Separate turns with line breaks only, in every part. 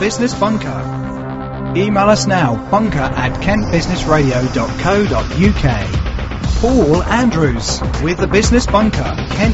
Business Bunker. Email us now, bunker@kentbusinessradio.co.uk. Paul Andrews with the Business Bunker,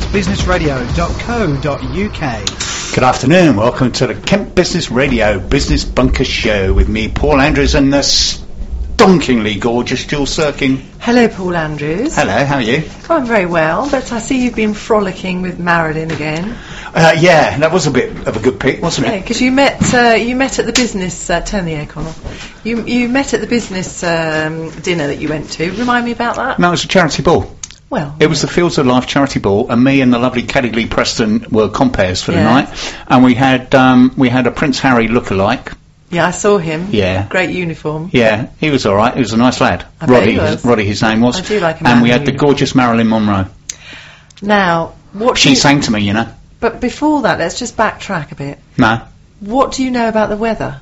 kentbusinessradio.co.uk.
Good afternoon, welcome to the Kent Business Radio Business Bunker Show with me, Paul Andrews, and the stonkingly gorgeous Jules Sirking.
Hello, Paul Andrews.
Hello, how are you?
Oh, I'm very well, but I see you've been frolicking with Marilyn again.
Yeah, that was a bit of a good pick, wasn't it?
Because you met at the business. Turn the aircon off. You met at the business dinner that you went to. Remind me about that.
No, it was a charity ball.
Well,
it was the Fields of Life charity ball, and me and the lovely Caddy Lee Preston were compares for the night, and we had a Prince Harry lookalike.
Yeah, I saw him.
Yeah.
Great uniform.
Yeah, he was all right. He was a nice lad. Roddy, his name was.
I do like him.
And we had the gorgeous Marilyn Monroe.
Now,
she sang to me, you know.
But before that, let's just backtrack a bit.
No.
What do you know about the weather?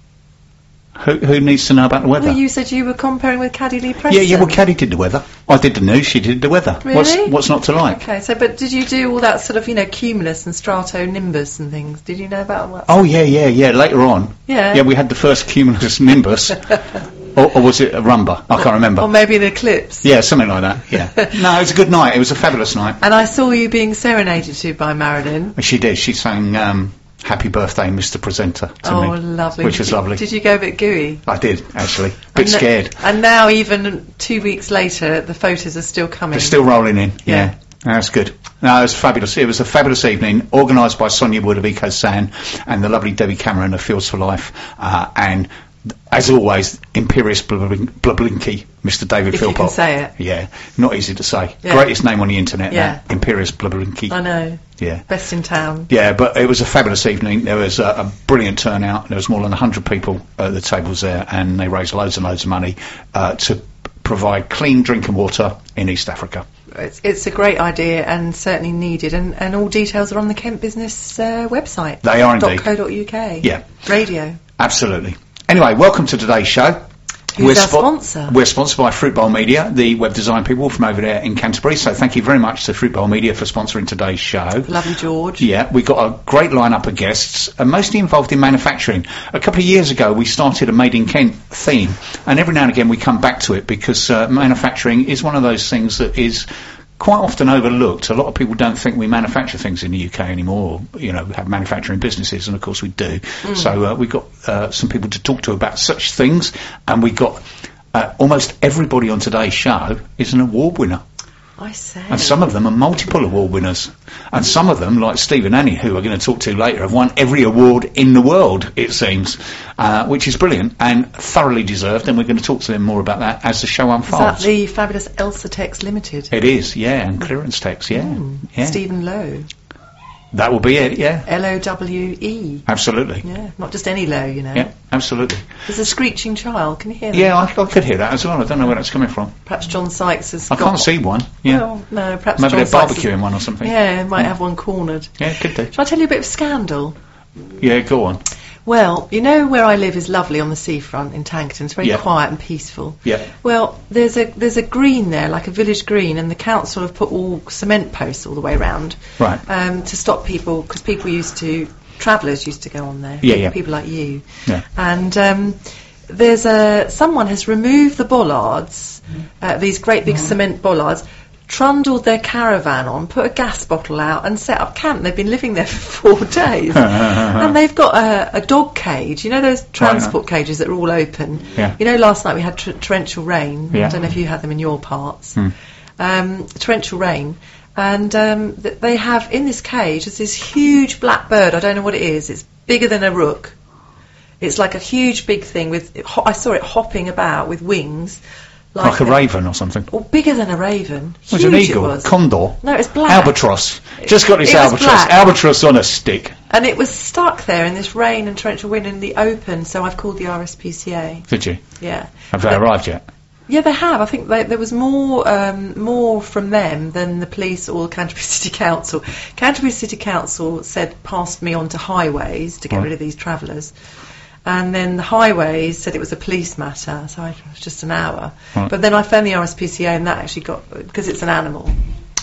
Who needs to know about the weather?
Well, you said you were comparing with Caddy Lee Preston.
Yeah, well, Caddy did the weather. I did the news, she did the weather.
Really?
What's not to like?
Okay, but did you do all that sort of, cumulus and stratonimbus and things? Did you know about what?
Oh, yeah, later on.
Yeah.
Yeah, we had the first cumulus nimbus. or was it a rumba? I can't remember.
Or maybe an eclipse.
Yeah, something like that, yeah. No, it was a good night. It was a fabulous night.
And I saw you being serenaded to by Marilyn.
She did. She sang Happy Birthday, Mr. Presenter to me.
Oh, lovely.
Which was lovely.
Did you go a bit gooey?
I did, actually. Bit scared.
And now, even 2 weeks later, the photos are still coming.
They're still rolling in, yeah. That's good. No, it was fabulous. It was a fabulous evening, organised by Sonia Wood of EcoSan and the lovely Debbie Cameron of Fields for Life, and as always, Imperious Blablinky, Mr. David Philpott.
If you can say it.
Yeah, not easy to say.
Yeah.
Greatest name on the internet,
yeah.
Imperious Blablinky.
I know.
Yeah.
Best in town.
Yeah, but it was a fabulous evening. There was a brilliant turnout. There was more than 100 people at the tables there, and they raised loads and loads of money to provide clean drinking water in East Africa.
It's a great idea and certainly needed, and all details are on the Kent Business website.
They are indeed.
.co.uk.
Yeah.
Radio.
Absolutely. Anyway, welcome to today's show.
Who's our sponsor?
We're sponsored by Fruit Bowl Media, the web design people from over there in Canterbury. So thank you very much to Fruit Bowl Media for sponsoring today's show.
Lovely George.
Yeah, we've got a great lineup of guests, mostly involved in manufacturing. A couple of years ago, we started a Made in Kent theme, and every now and again we come back to it because manufacturing is one of those things that is quite often overlooked. A lot of people don't think we manufacture things in the UK anymore, or, have manufacturing businesses, and of course we do. So we've got some people to talk to about such things, and we've got almost everybody on today's show is an award winner.
I say.
And some of them are multiple award winners. And some of them, like Steve and Annie, who we're going to talk to later, have won every award in the world, it seems, which is brilliant and thoroughly deserved. And we're going to talk to them more about that as the show unfolds.
Is that the fabulous Elsa Tex Limited?
It is, yeah, and Clearance Tex, yeah.
Stephen Lowe.
That will be it, yeah.
Lowe.
Absolutely.
Yeah, not just any Lowe,
Yeah, absolutely.
There's a screeching child, can you hear that?
Yeah, I could hear that as well. I don't know where that's coming from.
Perhaps John Sykes has
can't see one. Yeah.
Well, no, perhaps
maybe
John
they're barbecuing one or something.
Yeah, might have one cornered.
Yeah, could do.
Shall I tell you a bit of scandal?
Yeah, go on.
Well, where I live is lovely on the seafront in Tankerton. It's very quiet and peaceful.
Yeah.
Well, there's a green there, like a village green, and the council have put all cement posts all the way around.
Right.
To stop people, because travellers used to go on there.
Yeah.
People like you.
Yeah.
And someone has removed the bollards, these great big cement bollards, trundled their caravan on, put a gas bottle out and set up camp. They've been living there for 4 days. And they've got a dog cage. You know those transport cages that are all open?
Yeah.
Last night we had torrential rain.
Yeah.
I don't know if you had them in your parts. Torrential rain. And they have, in this cage, there's this huge black bird. I don't know what it is. It's bigger than a rook. It's like a huge big thing I saw it hopping about with wings.
Like a raven or something?
Or bigger than a raven.
Was it an eagle? Condor?
No, it's black.
Albatross. Just got this albatross.
Black.
Albatross on a stick.
And it was stuck there in this rain and torrential wind in the open, so I've called the RSPCA.
Did you?
Yeah.
Have they arrived yet?
Yeah, they have. I think there was more from them than the police or Canterbury City Council. Canterbury City Council passed me on to Highways to get rid of these travellers. And then the Highways said it was a police matter, so it was just an hour. Right. But then I phoned the RSPCA, and that actually because it's an animal.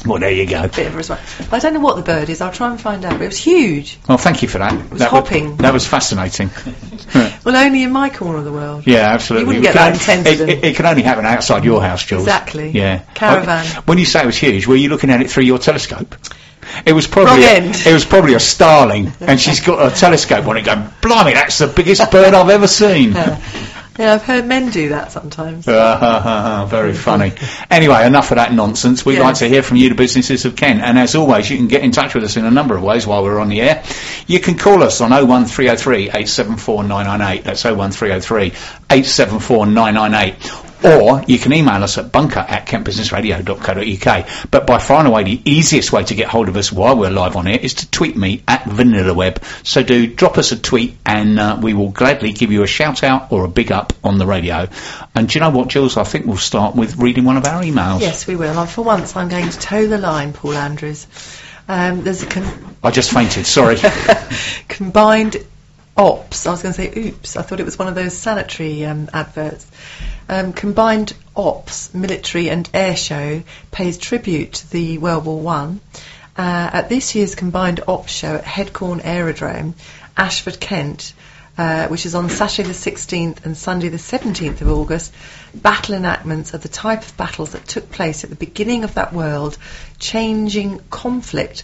Well, there you go.
Bit of a response. I don't know what the bird is. I'll try and find out. But it was huge.
Well, thank you for that.
It was hopping.
That was fascinating.
Well, only in my corner of the world.
Yeah, absolutely.
You wouldn't get that in Tenterden.
It can only happen outside your house, Jules.
Exactly.
Yeah.
Caravan.
When you say it was huge, were you looking at it through your telescope? It was probably
Wrong end.
It was probably a starling, and she's got a telescope on it going, blimey, that's the biggest bird I've ever seen.
Yeah, I've heard men do that sometimes.
Very funny. Anyway, enough of that nonsense. We'd like to hear from you, the businesses of Kent. And as always, you can get in touch with us in a number of ways while we're on the air. You can call us on 01303 874 998. That's 01303 874 998. Or you can email us at bunker@kentbusinessradio.co.uk. But by far and away the easiest way to get hold of us while we're live on air is to tweet me at VanillaWeb. So do drop us a tweet and we will gladly give you a shout out or a big up on the radio. And do you know what, Jules? I think we'll start with reading one of our emails.
Yes, we will. And for once I'm going to toe the line, Paul Andrews. There's a
I just fainted, sorry.
combined ops. I was going to say oops. I thought it was one of those sanitary adverts. Combined Ops Military and Air Show pays tribute to the World War One. At this year's Combined Ops show at Headcorn Aerodrome, Ashford, Kent, which is on Saturday the 16th and Sunday the 17th of August, battle enactments of the type of battles that took place at the beginning of that world-changing conflict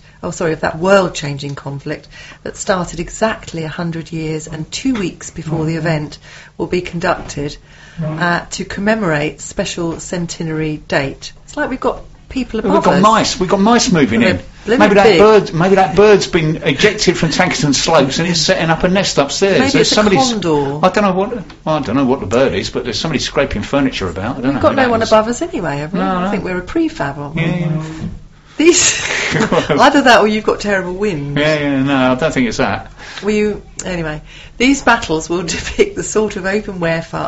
that started exactly 100 years and 2 weeks before the event will be conducted to commemorate special centenary date. It's like we've got people above us.
We've got mice moving in. Maybe that bird's been ejected from Tankerton Slopes and is setting up a nest upstairs.
Maybe it's a condor.
I don't know what the bird is, but there's somebody scraping furniture about. I don't know.
We've got no one above us anyway, have we? I think we're a prefab, aren't we?
Yeah.
These either that or you've got terrible winds.
No, I don't think it's that.
Anyway, these battles will depict the sort of open warfare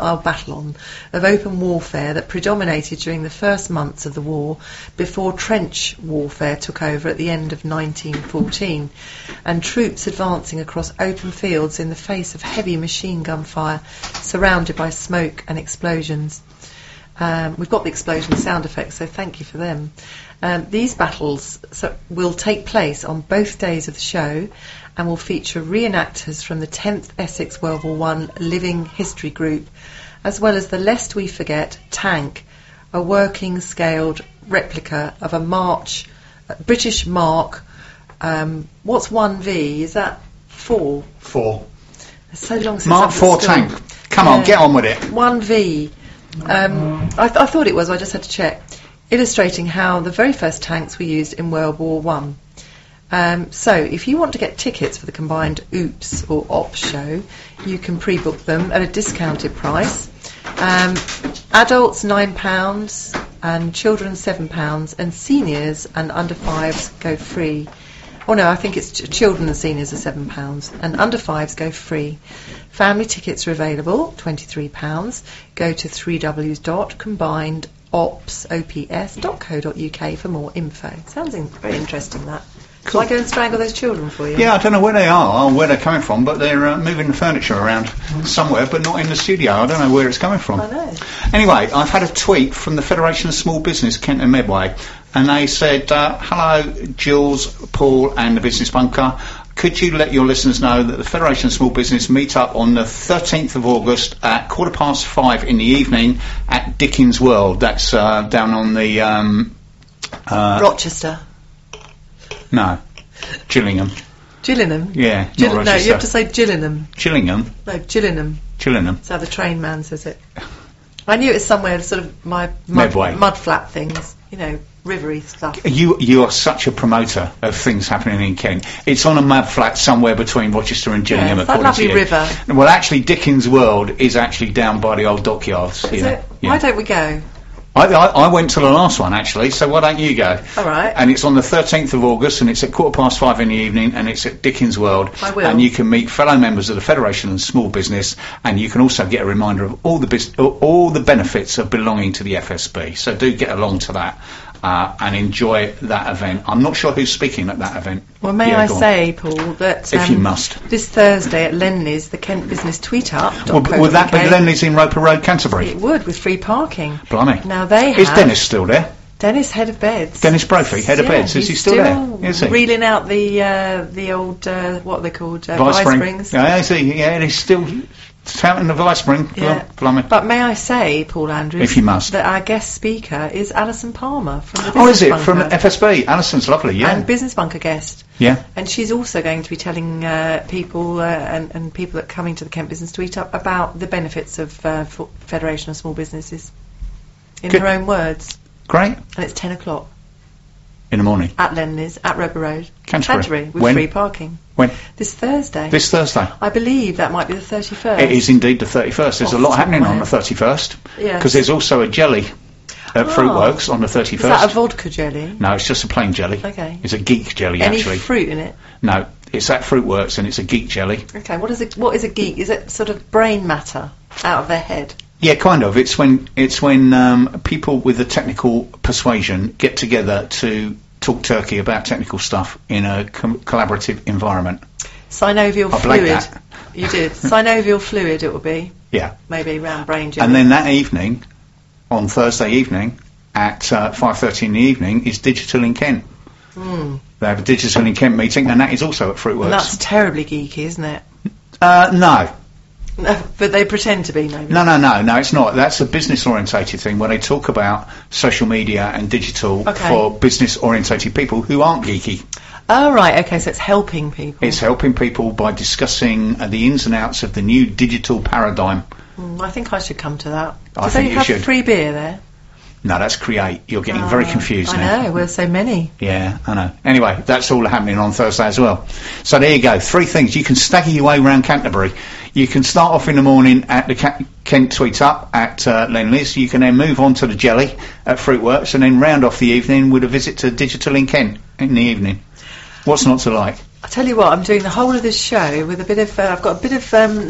that predominated during the first months of the war before trench warfare took over at the end of 1914, and troops advancing across open fields in the face of heavy machine gun fire, surrounded by smoke and explosions. We've got the explosion sound effects, so thank you for them. These battles will take place on both days of the show and will feature reenactors from the 10th Essex World War I Living History Group, as well as the Lest We Forget tank, a working scaled replica of a British Mark. What's 1V? Is that 4?
4.
It's so long since
Mark
I've
4 tank. Come on, get on with it.
1V. I thought it was. I just had to check. Illustrating how the very first tanks were used in World War One. So if you want to get tickets for the combined Oops or Ops show, you can pre-book them at a discounted price. Adults £9 and children £7, and seniors and under 5s go free. Oh no, I think it's children and seniors are £7 and under 5s go free. Family tickets are available, £23. Go to www.combinedops.co.uk for more info. Sounds very interesting, that. Cool. Shall I go and strangle those children for you?
Yeah, I don't know where they are or where they're coming from, but they're moving the furniture around somewhere, but not in the studio. I don't know where it's coming from.
I know.
Anyway, I've had a tweet from the Federation of Small Business, Kent and Medway, and they said, hello, Jules, Paul and the Business Bunker. Could you let your listeners know that the Federation of Small Business meet up on the 13th of August at 5:15 in the evening at Dickens World? That's down on the...
Rochester.
No, Gillingham.
Gillingham?
Yeah, not
No,
Rochester.
you have to say Gillingham.
Gillingham?
No, Gillingham.
Gillingham.
That's how the train man says it. I knew it was somewhere sort of mud flat things, rivery stuff.
You are such a promoter of things happening in Kent. It's on a mud flat somewhere between Rochester and Gillingham,
it's that lovely river.
Well, actually, Dickens World is actually down by the old dockyards.
Is it? Yeah. Why don't we go?
I went to the last one, actually, so why don't you go?
All right.
And it's on the 13th of August, and it's at 5:15 in the evening, and it's at Dickens World.
I will.
And you can meet fellow members of the Federation of Small Business, and you can also get a reminder of all the benefits of belonging to the FSB. So do get along to that. And enjoy that event. I'm not sure who's speaking at that event.
Well, may I say, Paul, that
if you must,
this Thursday at Lenley's, the Kent Business Tweet Up.
Would that be Lenley's in Roper Road, Canterbury?
It would, with free parking.
Blimey.
Now they have.
Is Dennis still there?
Dennis, head of beds.
Dennis Brophy, head of beds. Is he still there? Is he?
Reeling out the old, what are they called?
Vice spring.
Springs.
Yeah, is he? Yeah, he's still fountain the vice spring.
Yeah.
Blimey.
But may I say, Paul Andrews,
If you must.
that our guest speaker is Alison Palmer from the Business
Oh, is it?
Bunker.
From FSB. Alison's lovely, yeah.
And Business Bunker guest.
Yeah.
And she's also going to be telling people and people that are coming to the Kent Business Tweet Up about the benefits of Federation of Small Businesses in
Good.
her own words.
Great.
And it's 10 o'clock
In the morning.
at Lenley's, at Roper Road,
Canterbury.
with
When?
free parking.
When?
This Thursday.
This Thursday.
I believe that might be the 31st.
It is indeed the 31st. There's a
Off
lot
the top
happening
of my
on the
head.
31st.
Yes.
Because there's also a jelly at Fruitworks on the 31st.
Is that a vodka jelly?
No, it's just a plain jelly.
Okay.
It's a geek jelly,
Any
actually.
fruit in it?
No, it's at Fruitworks and it's a geek jelly.
Okay, what is a geek? Is it sort of brain matter out of their head?
Yeah, kind of. It's when people with a technical persuasion get together to talk turkey about technical stuff in a collaborative environment.
Synovial
I blanked
fluid.
that.
You did. Synovial fluid it will be.
Yeah.
Maybe round brain jelly.
And then that evening, on Thursday evening, at 5:30 in the evening, is Digital in Kent. They have a Digital in Kent meeting, and that is also at Fruitworks.
And that's terribly geeky, isn't it?
No.
No, but they pretend to be, maybe.
No, it's not. That's a business-orientated thing where they talk about social media and digital
Okay.
for business-orientated people who aren't geeky.
Oh, right, okay, so it's helping people.
It's helping people by discussing the ins and outs of the new digital paradigm.
I think I should come to that.
I
Do
think
they
you
have
should.
free beer there?
No, that's Create. You're getting very confused now.
I know, we're so many.
Yeah, I know. Anyway, that's all happening on Thursday as well. So there you go. 3 things. You can stagger your way around Canterbury. You can start off in the morning at the Kent Tweet Up at Lenley's. You can then move on to the jelly at Fruitworks and then round off the evening with a visit to Digital in Kent in the evening. What's not to like?
I tell you what, I'm doing the whole of this show with a bit of, I've got a bit of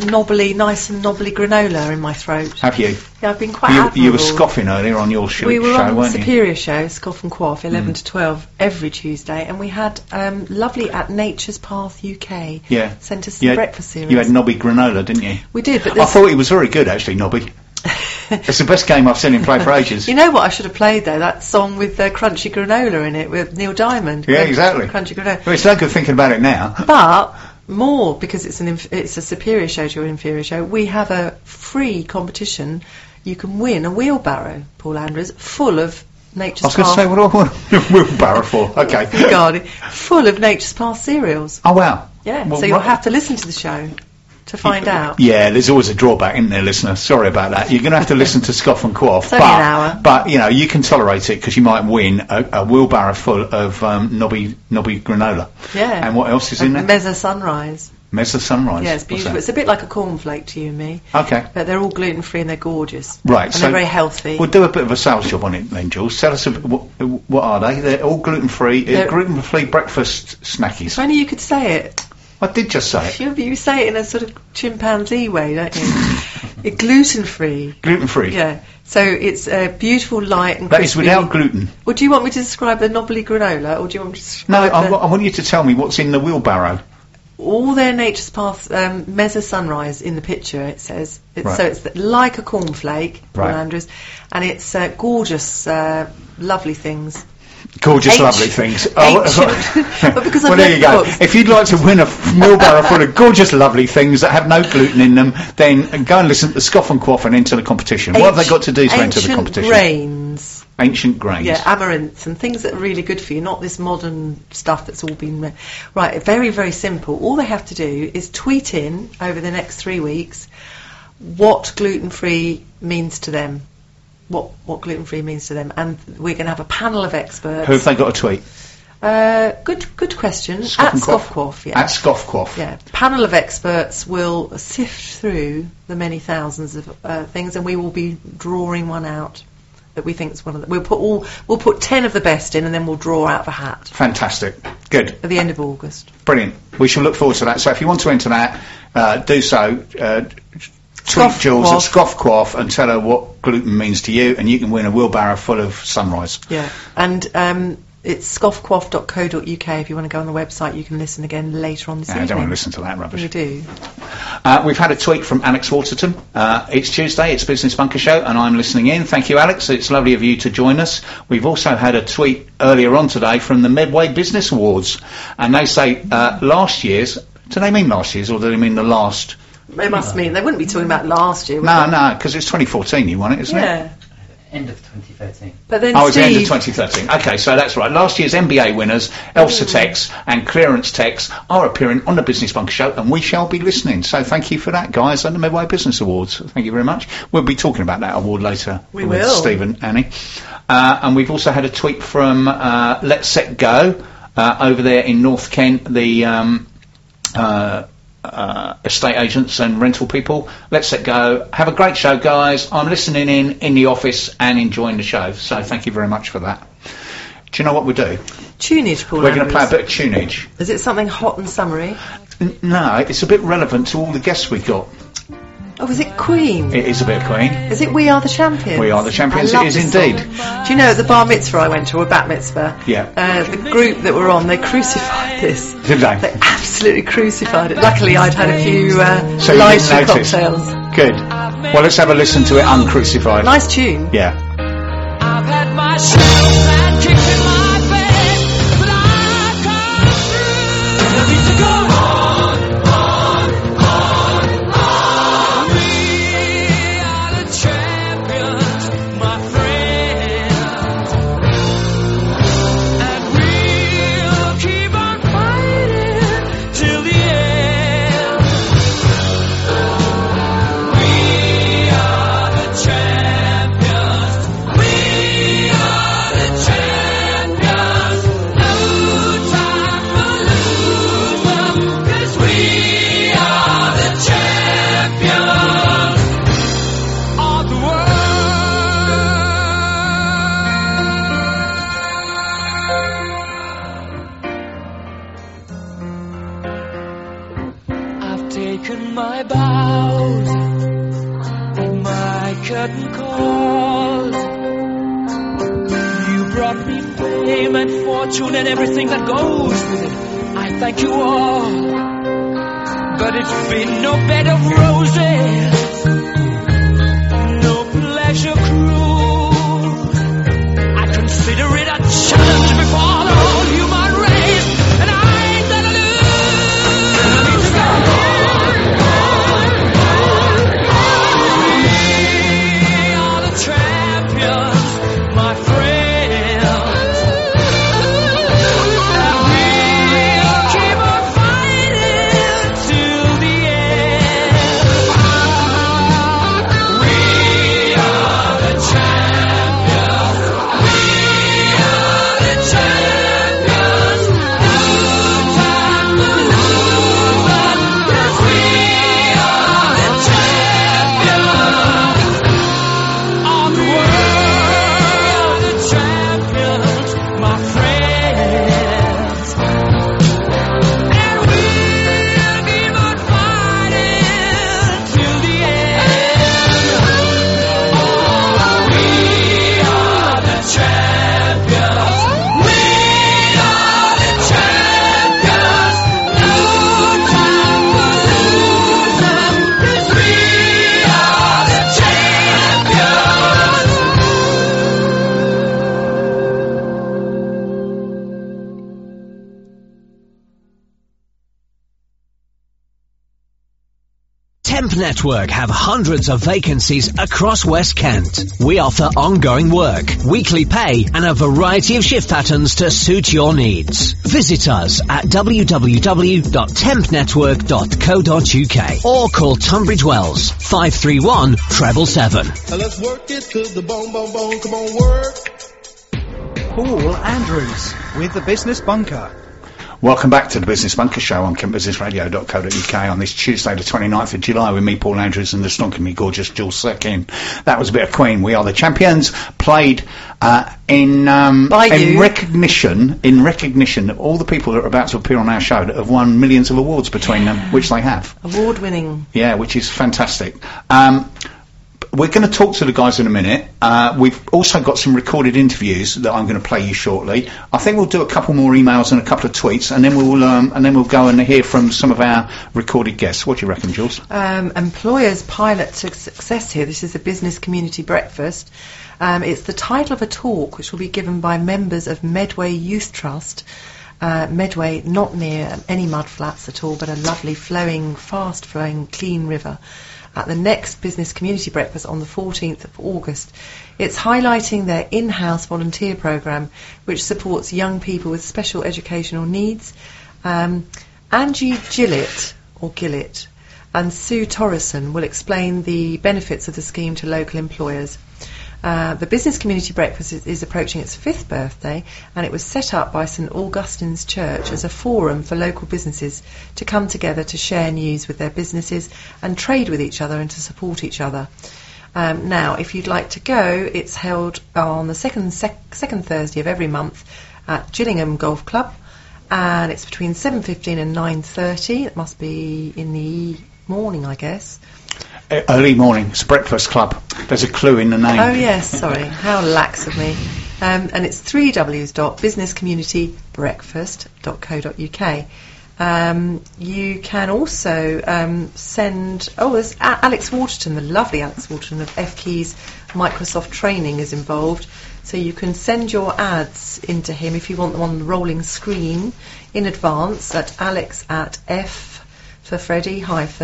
nice and knobbly granola in my throat.
Have you?
Yeah, I've been quite
You
admirable.
were scoffing earlier on your show,
We were on the
weren't you?
Superior Show, Scoff and Quaff, 11 to 12 every Tuesday, and we had lovely at Nature's Path UK.
Yeah.
Sent us some breakfast cereals.
You had Nobby granola, didn't you?
We did, but
I
there's
thought it was very good, actually, Nobby. It's the best game I've seen him play for ages.
You know what I should have played though? That song with Crunchy Granola in it with Neil Diamond.
Yeah, exactly.
Crunchy Granola.
Well, it's no good thinking about it now.
But more because it's a superior show to an inferior show. We have a free competition. You can win a wheelbarrow, Paul Andrews, full of Nature's
I was going to
Path.
say, what do I want a wheelbarrow for? Okay.
Garden, full of Nature's Path cereals.
Oh, wow.
Yeah.
Well,
so you'll
right.
have to listen to the show to find out.
Yeah, there's always a drawback, isn't there, listener? Sorry about that. You're going to have to listen to Scoff and Quaff.
It's only an hour.
But, you know, you can tolerate it because you might win a wheelbarrow full of Nobby granola.
Yeah.
And what else is in there?
Mezza Sunrise.
Mezza Sunrise.
Yeah, it's
What's
beautiful.
that?
It's a bit like a cornflake to you and me.
Okay.
But they're all gluten-free and they're gorgeous.
Right.
And
so
they're very healthy.
We'll do a bit of a sales job on it then, Jules. Tell us what are they? They're all gluten-free.
They're-
Gluten-free breakfast snackies.
If only you could say it.
I did just say it.
You say it in a sort of chimpanzee way, don't you? It's gluten-free.
Gluten-free.
Yeah. So it's beautiful, light and
That is
crispy.
without gluten.
Well, do you want me to describe the knobbly granola, or do you want me to
No,
describe
I want you to tell me what's in the wheelbarrow.
all their Nature's Path Mezza Sunrise in the picture? It says
Right.
so. It's like a cornflake, Paul
Right.
Andrews, and it's gorgeous, lovely things.
Gorgeous,
Ancient-
lovely things.
ancient- But because I've
well, there
read
you go.
books.
If you'd like to win a wheelbarrow full of gorgeous, lovely things that have no gluten in them, then go and listen to Scoff and Quaff and enter the competition. What have they got to do to enter the competition?
Grains.
Ancient grains.
Yeah, amaranth and things that are really good for you, not this modern stuff that's all been... Right, very, very simple. All they have to do is tweet in over the next 3 weeks what gluten-free means to them. What gluten-free means to them. And we're going to have a panel of experts.
Who have they got to tweet?
Good question.
Scoff
At
and Quaff?
Scoffquaff, yeah.
At Scoff Quaff.
Yeah, panel of experts will sift through the many thousands of things, and we will be drawing one out that we think is one of the. We'll put 10 of the best in, and then we'll draw out the hat
Fantastic. Good.
at the end of August.
Brilliant. We shall look forward to that. So if you want to enter that, do so. Tweet
Scoff
Jules
Quaff.
at Scoff Quaff and tell her what gluten means to you, and you can win a wheelbarrow full of Sunrise.
Yeah, and It's scoffquaff.co.uk. If you want to go on the website, you can listen again later on this evening.
I don't want to listen to that rubbish.
You do.
We've had a tweet from Alex Waterton. It's Tuesday, it's Business Bunker Show, and I'm listening in. Thank you, Alex. It's lovely of you to join us. We've also had a tweet earlier on today from the Medway Business Awards, and they say last year's. Do they mean last year's, or do they mean the last?
They must mean. They wouldn't be talking about last year.
No, because it's 2014 you won it, isn't it?
Yeah.
End of 2013.
But then
it's the end of
Steve,
2013. Okay, so that's right. Last year's MBA winners, Elsa Tex and Clearance Tex, are appearing on the Business Bunker Show, and we shall be listening. So thank you for that, guys, at the Medway Business Awards. Thank you very much. We'll be talking about that award later
We
with
will.
Steve and Annie. And we've also had a tweet from Let's Set Go over there in North Kent, the estate agents and rental people. Let's Set Go. Have a great show, guys. I'm listening in the office and enjoying the show, so thank you very much for that. Do you know what we'll do?
tunage, Paul.
We're going to play a bit of tunage.
Is it something hot and summery?
No, it's a bit relevant to all the guests we've got.
Oh, is it Queen?
It is a bit of Queen.
Is it We Are the Champions?
We Are the Champions,
I love
it is
this
indeed.
song. Do you know, at the bar mitzvah I went to, or bat mitzvah,
Yeah.
the group that were on, they crucified this.
Did they?
They absolutely crucified it. Luckily, I'd had a few
So you
lighter
didn't notice?
cocktails.
Good. Well, let's have a listen to it uncrucified.
Nice tune.
Yeah.
I've had my shadows and kicks in my bed, but I've come through. I need to go on. We are the champions, my friends, and we'll keep on fighting till the end. We are the champions. We are the champions. No time for losing, 'cause we are the champions of the world. I've taken my bows and my curtain calls. You brought me fame and fortune and everything that goes with it. I thank you all, but it's been no bed of roses, no pleasure cruise. I consider it a challenge before the whole human race, and I ain't gonna lose. I need to go We are the champions, my friends, and we'll keep on fighting till the end. We are the champions. We are the champions. No time for losing, 'cause we are the champions of the world, the champions, my friends, and we'll keep on fighting till the end. Oh, we are the champions. We are the champions. No time for losing, 'cause we are the champions.
Temp Network have hundreds of vacancies across West Kent. We offer ongoing work, weekly pay and a variety of shift patterns to suit your needs. Visit us at www.tempnetwork.co.uk or call Tunbridge Wells 531 777.
Now let's work it to the bone, bone, bone. Come on, work.
Paul Andrews with the Business Bunker.
Welcome back to the Business Bunker Show on kentbusinessradio.co.uk on this Tuesday the 29th of July with me, Paul Andrews, and the stonkingly gorgeous Jules Seckin. That was a bit of Queen. We Are the Champions, played in recognition of all the people that are about to appear on our show that have won millions of awards between them, which they have.
Award-winning.
Yeah, which is fantastic. we're going to talk to the guys in a minute. We've also got some recorded interviews that I'm going to play you shortly. I think we'll do a couple more emails and a couple of tweets, and then we'll go and hear from some of our recorded guests. What do you reckon, Jules?
Employers pilot to success here. This is a business community breakfast. It's the title of a talk which will be given by members of Medway Youth Trust. Medway, not near any mud flats at all, but a lovely fast-flowing, clean river, at the next Business Community Breakfast on the 14th of August. It's highlighting their in-house volunteer programme, which supports young people with special educational needs. Angie Gillett and Sue Torreson will explain the benefits of the scheme to local employers. The Business Community Breakfast is approaching its 5th birthday, and it was set up by St Augustine's Church as a forum for local businesses to come together to share news with their businesses and trade with each other and to support each other. Now, if you'd like to go, it's held on the second Thursday of every month at Gillingham Golf Club, and it's between 7:15 and 9:30. It must be in the morning, I guess.
Early morning. It's a breakfast club. There's a clue in the name.
Oh yes, sorry. How lax of me. And it's www.businesscommunitybreakfast.co.uk. You can also send... there's Alex Waterton, the lovely Alex Waterton of F-Keys Microsoft Training is involved. So you can send your ads into him if you want them on the rolling screen in advance at alex at f for Freddie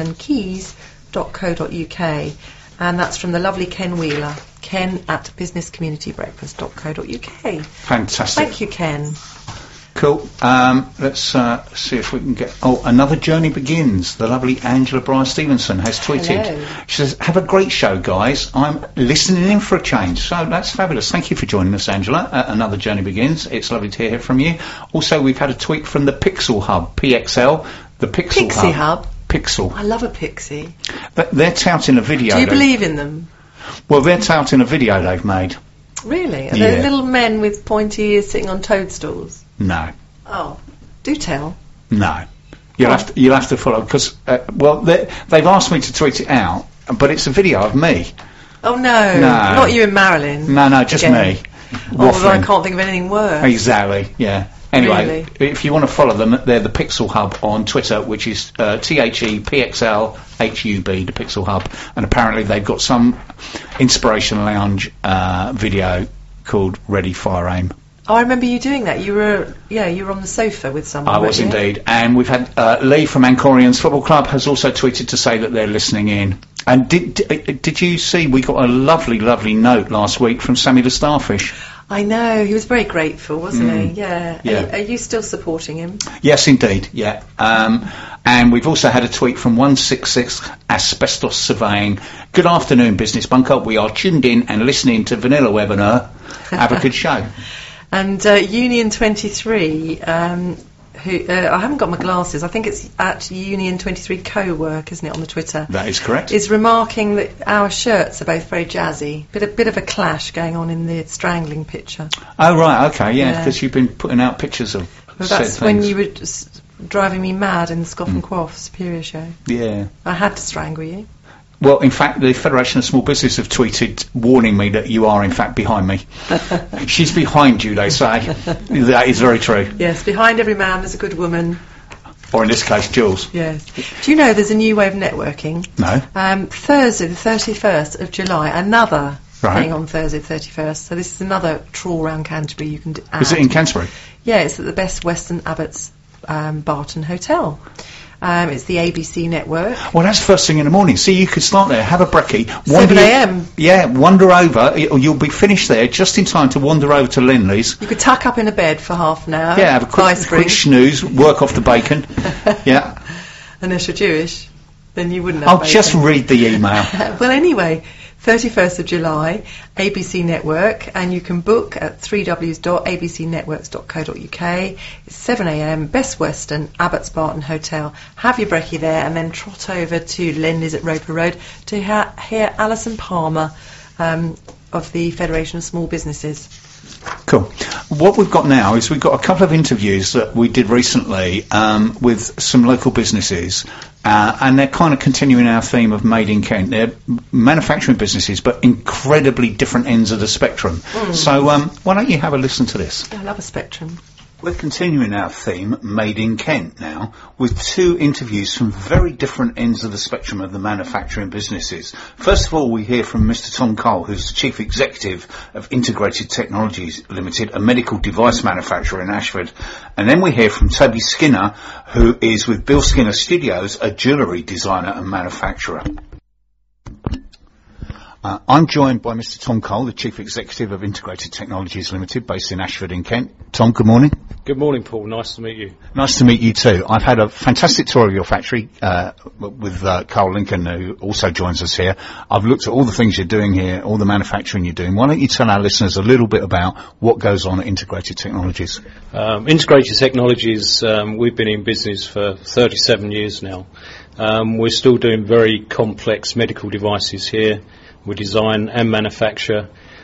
-keys.co.uk, and that's from the lovely Ken Wheeler, ken at businesscommunitybreakfast.co.uk.
Fantastic.
Thank you, Ken.
Cool. Let's see if we can get... Another journey begins. The lovely Angela Bryce-Stevenson has tweeted.
Hello.
She says, have a great show, guys. I'm listening in for a change. So that's fabulous. Thank you for joining us, Angela. Another journey begins. It's lovely to hear from you. Also, we've had a tweet from the Pixel Hub, PXL. The Pixel
Pixie Hub.
Pixel.
I love a pixie.
They're touting a video.
Do you believe in them?
Well, they're touting a video they've made.
Really? Are
Yeah.
they little men with pointy ears sitting on toadstools?
No.
Oh, do tell.
No. You'll have to follow, because, they've asked me to tweet it out, but it's a video of me.
Oh no, not you and Marilyn.
No, just
Again.
me.
Although I can't think of anything worse.
Exactly, yeah. Anyway,
Really?
if you want to follow them, they're the Pixel Hub on Twitter, which is THEPXLHUB, the Pixel Hub, and apparently they've got some Inspiration Lounge video called Ready, Fire, Aim.
Oh, I remember you doing that. You were on the sofa with someone.
I was indeed, and we've had Lee from Ancorians Football Club has also tweeted to say that they're listening in. And did you see we got a lovely note last week from Sammy the Starfish?
I know, he was very grateful, wasn't he? Yeah.
Yeah.
Are you still supporting him?
Yes, indeed, yeah. And we've also had a tweet from 166 Asbestos Surveying. Good afternoon, Business Bunker. We are tuned in and listening to Vanilla Webinar. Have a good show.
And Union 23, who I haven't got my glasses. I think it's at Union 23 Co-work, isn't it, on the Twitter?
That is correct.
Is remarking that our shirts are both very jazzy. Bit of a clash going on in the strangling picture.
Oh, right, okay, yeah,
Yeah.
because you've been putting out pictures of
Well,
said
that's when
things.
you were just driving me mad in the Scoff and Quaff Superior show.
Yeah.
I had to strangle you.
Well, in fact, the Federation of Small Business have tweeted warning me that you are, in fact, behind me. She's behind you, they say. That is very true.
Yes, behind every man there's a good woman.
Or in this case, Jules.
Yes. Do you know there's a new way of networking?
No.
Thursday, the 31st of July, another
Right.
thing on Thursday the 31st. So this is another trawl around Canterbury you can add.
Is it in Canterbury?
Yeah, it's at the Best Western Abbots Barton Hotel. It's the ABC network.
Well, that's first thing in the morning. See, you could start there, have a brekkie.
7 a.m.
Yeah, wander over. You'll be finished there just in time to wander over to Lindley's.
You could tuck up in a bed for half an hour.
Yeah, have a quick snooze, work off the bacon. Yeah.
Unless you're Jewish, then you wouldn't have
I'll just
bacon.
read the email.
Well, anyway, 31st of July, ABC Network, and you can book at www.abcnetworks.co.uk. It's 7 a.m, Best Western, Abbots Barton Hotel. Have your brekkie there and then trot over to Lindley's at Roper Road to hear Alison Palmer of the Federation of Small Businesses.
Cool. What we've got now is we've got a couple of interviews that we did recently with some local businesses, and they're kind of continuing our theme of Made in Kent. They're manufacturing businesses, but incredibly different ends of the spectrum. So why don't you have a listen to this?
I love a spectrum.
We're continuing our theme, Made in Kent, now, with two interviews from very different ends of the spectrum of the manufacturing businesses. First of all, we hear from Mr. Tom Cole, who's the Chief Executive of Integrated Technologies Limited, a medical device manufacturer in Ashford. And then we hear from Toby Skinner, who is with Bill Skinner Studios, a jewellery designer and manufacturer. I'm joined by Mr. Tom Cole, the Chief Executive of Integrated Technologies Limited, based in Ashford in Kent. Tom, good morning.
Good morning, Paul. Nice to meet you.
Nice to meet you too. I've had a fantastic tour of your factory with Carl Lincoln, who also joins us here. I've looked at all the things you're doing here, all the manufacturing you're doing. Why don't you tell our listeners a little bit about what goes on at Integrated Technologies?
Integrated Technologies, we've been in business for 37 years now. We're still doing very complex medical devices here. We design and manufacture,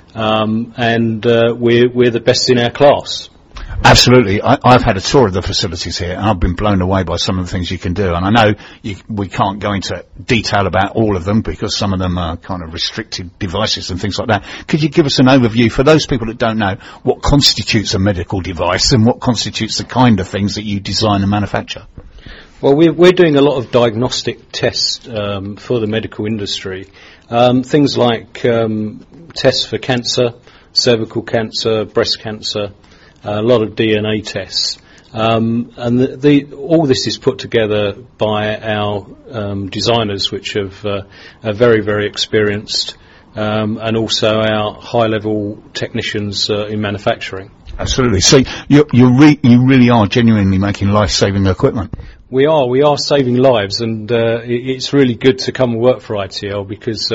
and we're the best in our class.
Absolutely. I've had a tour of the facilities here, and I've been blown away by some of the things you can do. And I know we can't go into detail about all of them because some of them are kind of restricted devices and things like that. Could you give us an overview for those people that don't know what constitutes a medical device and what constitutes the kind of things that you design and manufacture?
Well, we're doing a lot of diagnostic tests for the medical industry. Things like tests for cancer, cervical cancer, breast cancer, a lot of DNA tests. And all this is put together by our designers, which are very, very experienced, and also our high-level technicians in manufacturing.
Absolutely. So you really are genuinely making life-saving equipment.
We are saving lives, and it's really good to come and work for ITL because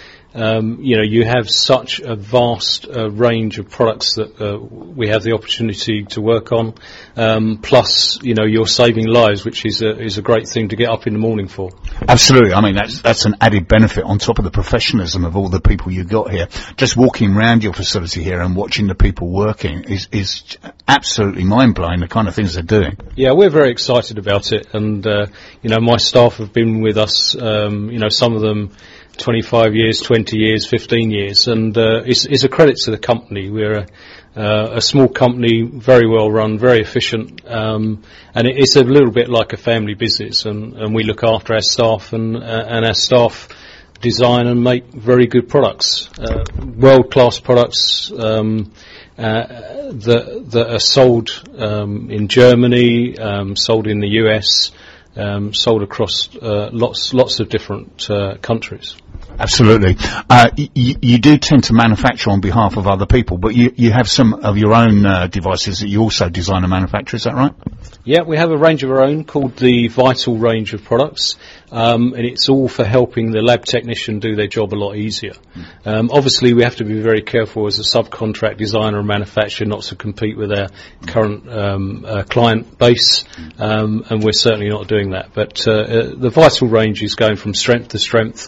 you have such a vast range of products that we have the opportunity to work on. Plus, you're saving lives, which is a great thing to get up in the morning for.
Absolutely. I mean, that's an added benefit on top of the professionalism of all the people you've got here. Just walking around your facility here and watching the people working is absolutely mind-blowing, the kind of things they're doing.
Yeah, we're very excited about it, and my staff have been with us. Some of them 25 years, 20 years, 15 years, and it's a credit to the company. We're a small company, very well run, very efficient, and it's a little bit like a family business, and we look after our staff, and our staff design and make very good products, world-class products that are sold in Germany, sold in the US, sold across lots of different countries.
Absolutely. You do tend to manufacture on behalf of other people, but you have some of your own devices that you also design and manufacture, is that right?
Yeah, we have a range of our own called the Vital range of products, and it's all for helping the lab technician do their job a lot easier. Obviously, we have to be very careful as a subcontract designer and manufacturer not to compete with our current client base, and we're certainly not doing that. But the Vital range is going from strength to strength,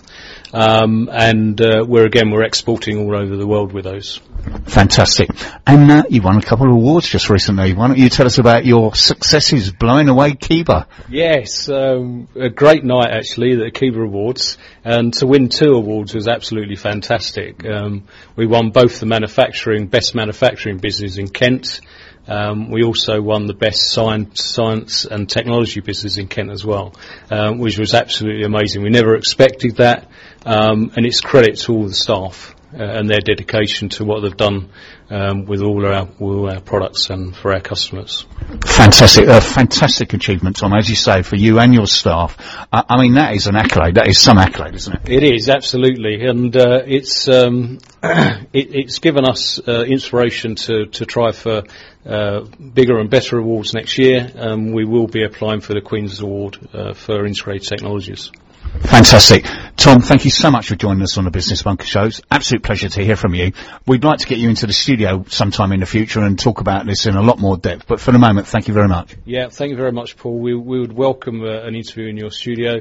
and we're exporting all over the world with those.
Fantastic. And you won a couple of awards just recently. Why don't you tell us about your successes blowing away KIBA?
Yes, a great night actually, the KIBA Awards, and to win 2 awards was absolutely fantastic. We won both the best manufacturing business in Kent. We also won the best science and technology business in Kent as well, which was absolutely amazing. We never expected that, and it's credit to all the staff and their dedication to what they've done with all our products and for our customers.
Fantastic, a fantastic achievement, Tom, as you say, for you and your staff. I mean, that is an accolade. That is some accolade, isn't it?
It is, absolutely, and it's given us inspiration to try for bigger and better awards next year. We will be applying for the Queen's Award for Integrated Technologies.
Fantastic. Tom, thank you so much for joining us on the Business Bunker Shows. Absolute pleasure to hear from you. We'd like to get you into the studio sometime in the future and talk about this in a lot more depth, but for the moment, thank you very much.
Yeah, thank you very much, Paul. We would welcome an interview in your studio,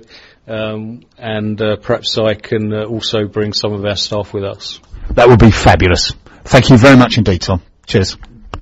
and perhaps I can also bring some of our staff with us.
That would be fabulous. Thank you very much indeed, Tom. Cheers.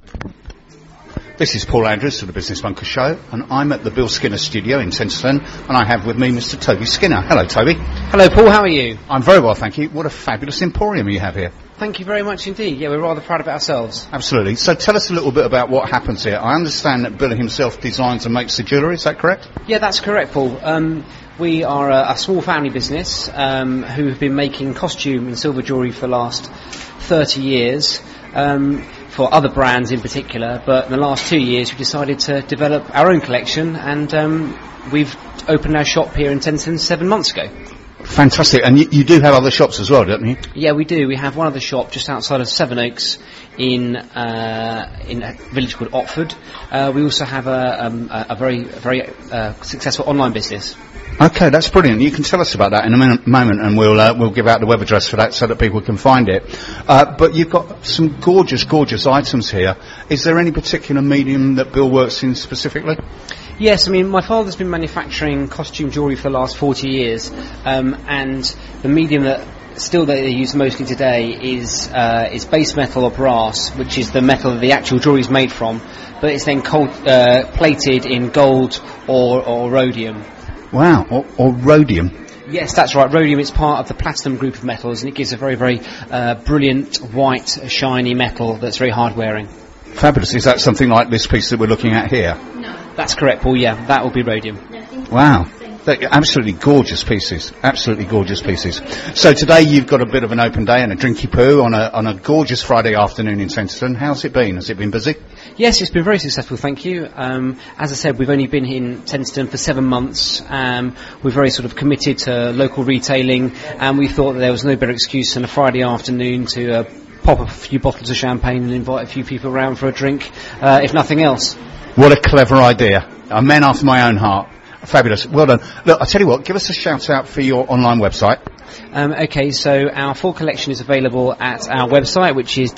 This is Paul Andrews of the Business Bunker Show, and I'm at the Bill Skinner studio in Tenterton, and I have with me Mr. Toby Skinner. Hello, Toby.
Hello, Paul. How are you?
I'm very well, thank you. What a fabulous emporium you have here.
Thank you very much indeed. Yeah, we're rather proud of it ourselves.
Absolutely. So tell us a little bit about what happens here. I understand that Bill himself designs and makes the jewellery, is that correct?
Yeah, that's correct, Paul. We are a small family business who have been making costume and silver jewellery for the last 30 years. For other brands in particular, but in the last 2 years we decided to develop our own collection, and we've opened our shop here in Tenterton 7 months ago.
Fantastic. And you do have other shops as well, don't you?
Yeah, we do. We have one other shop just outside of Sevenoaks in a village called Otford. We also have a very successful online business.
Okay, that's brilliant. You can tell us about that in a moment, and we'll give out the web address for that so that people can find it. But you've got some gorgeous items here. Is there any particular medium that Bill works in specifically?
Yes, I mean, my father's been manufacturing costume jewellery for the last 40 years, and the medium that they use mostly today is base metal or brass, which is the metal that the actual jewellery is made from, but it's then plated in gold or rhodium.
Wow, or rhodium.
Yes, that's right. Rhodium is part of the platinum group of metals, and it gives a very, very brilliant, white, shiny metal that's very hard wearing.
Fabulous. Is that something like this piece that we're looking at here?
No. That's correct, Paul. Yeah, that will be rhodium.
Wow. They're absolutely gorgeous pieces. Absolutely gorgeous pieces. So today you've got a bit of an open day and a drinky poo on a gorgeous Friday afternoon in Tenterton. How's it been? Has it been busy?
Yes, it's been very successful, thank you. As I said, we've only been in Tenterton for 7 months. We're very sort of committed to local retailing, and we thought that there was no better excuse than a Friday afternoon to pop a few bottles of champagne and invite a few people around for a drink, if nothing else.
What a clever idea. A man after my own heart. Fabulous. Well done. Look, I'll tell you what, give us a shout out for your online website.
Okay, so our full collection is available at our website, which is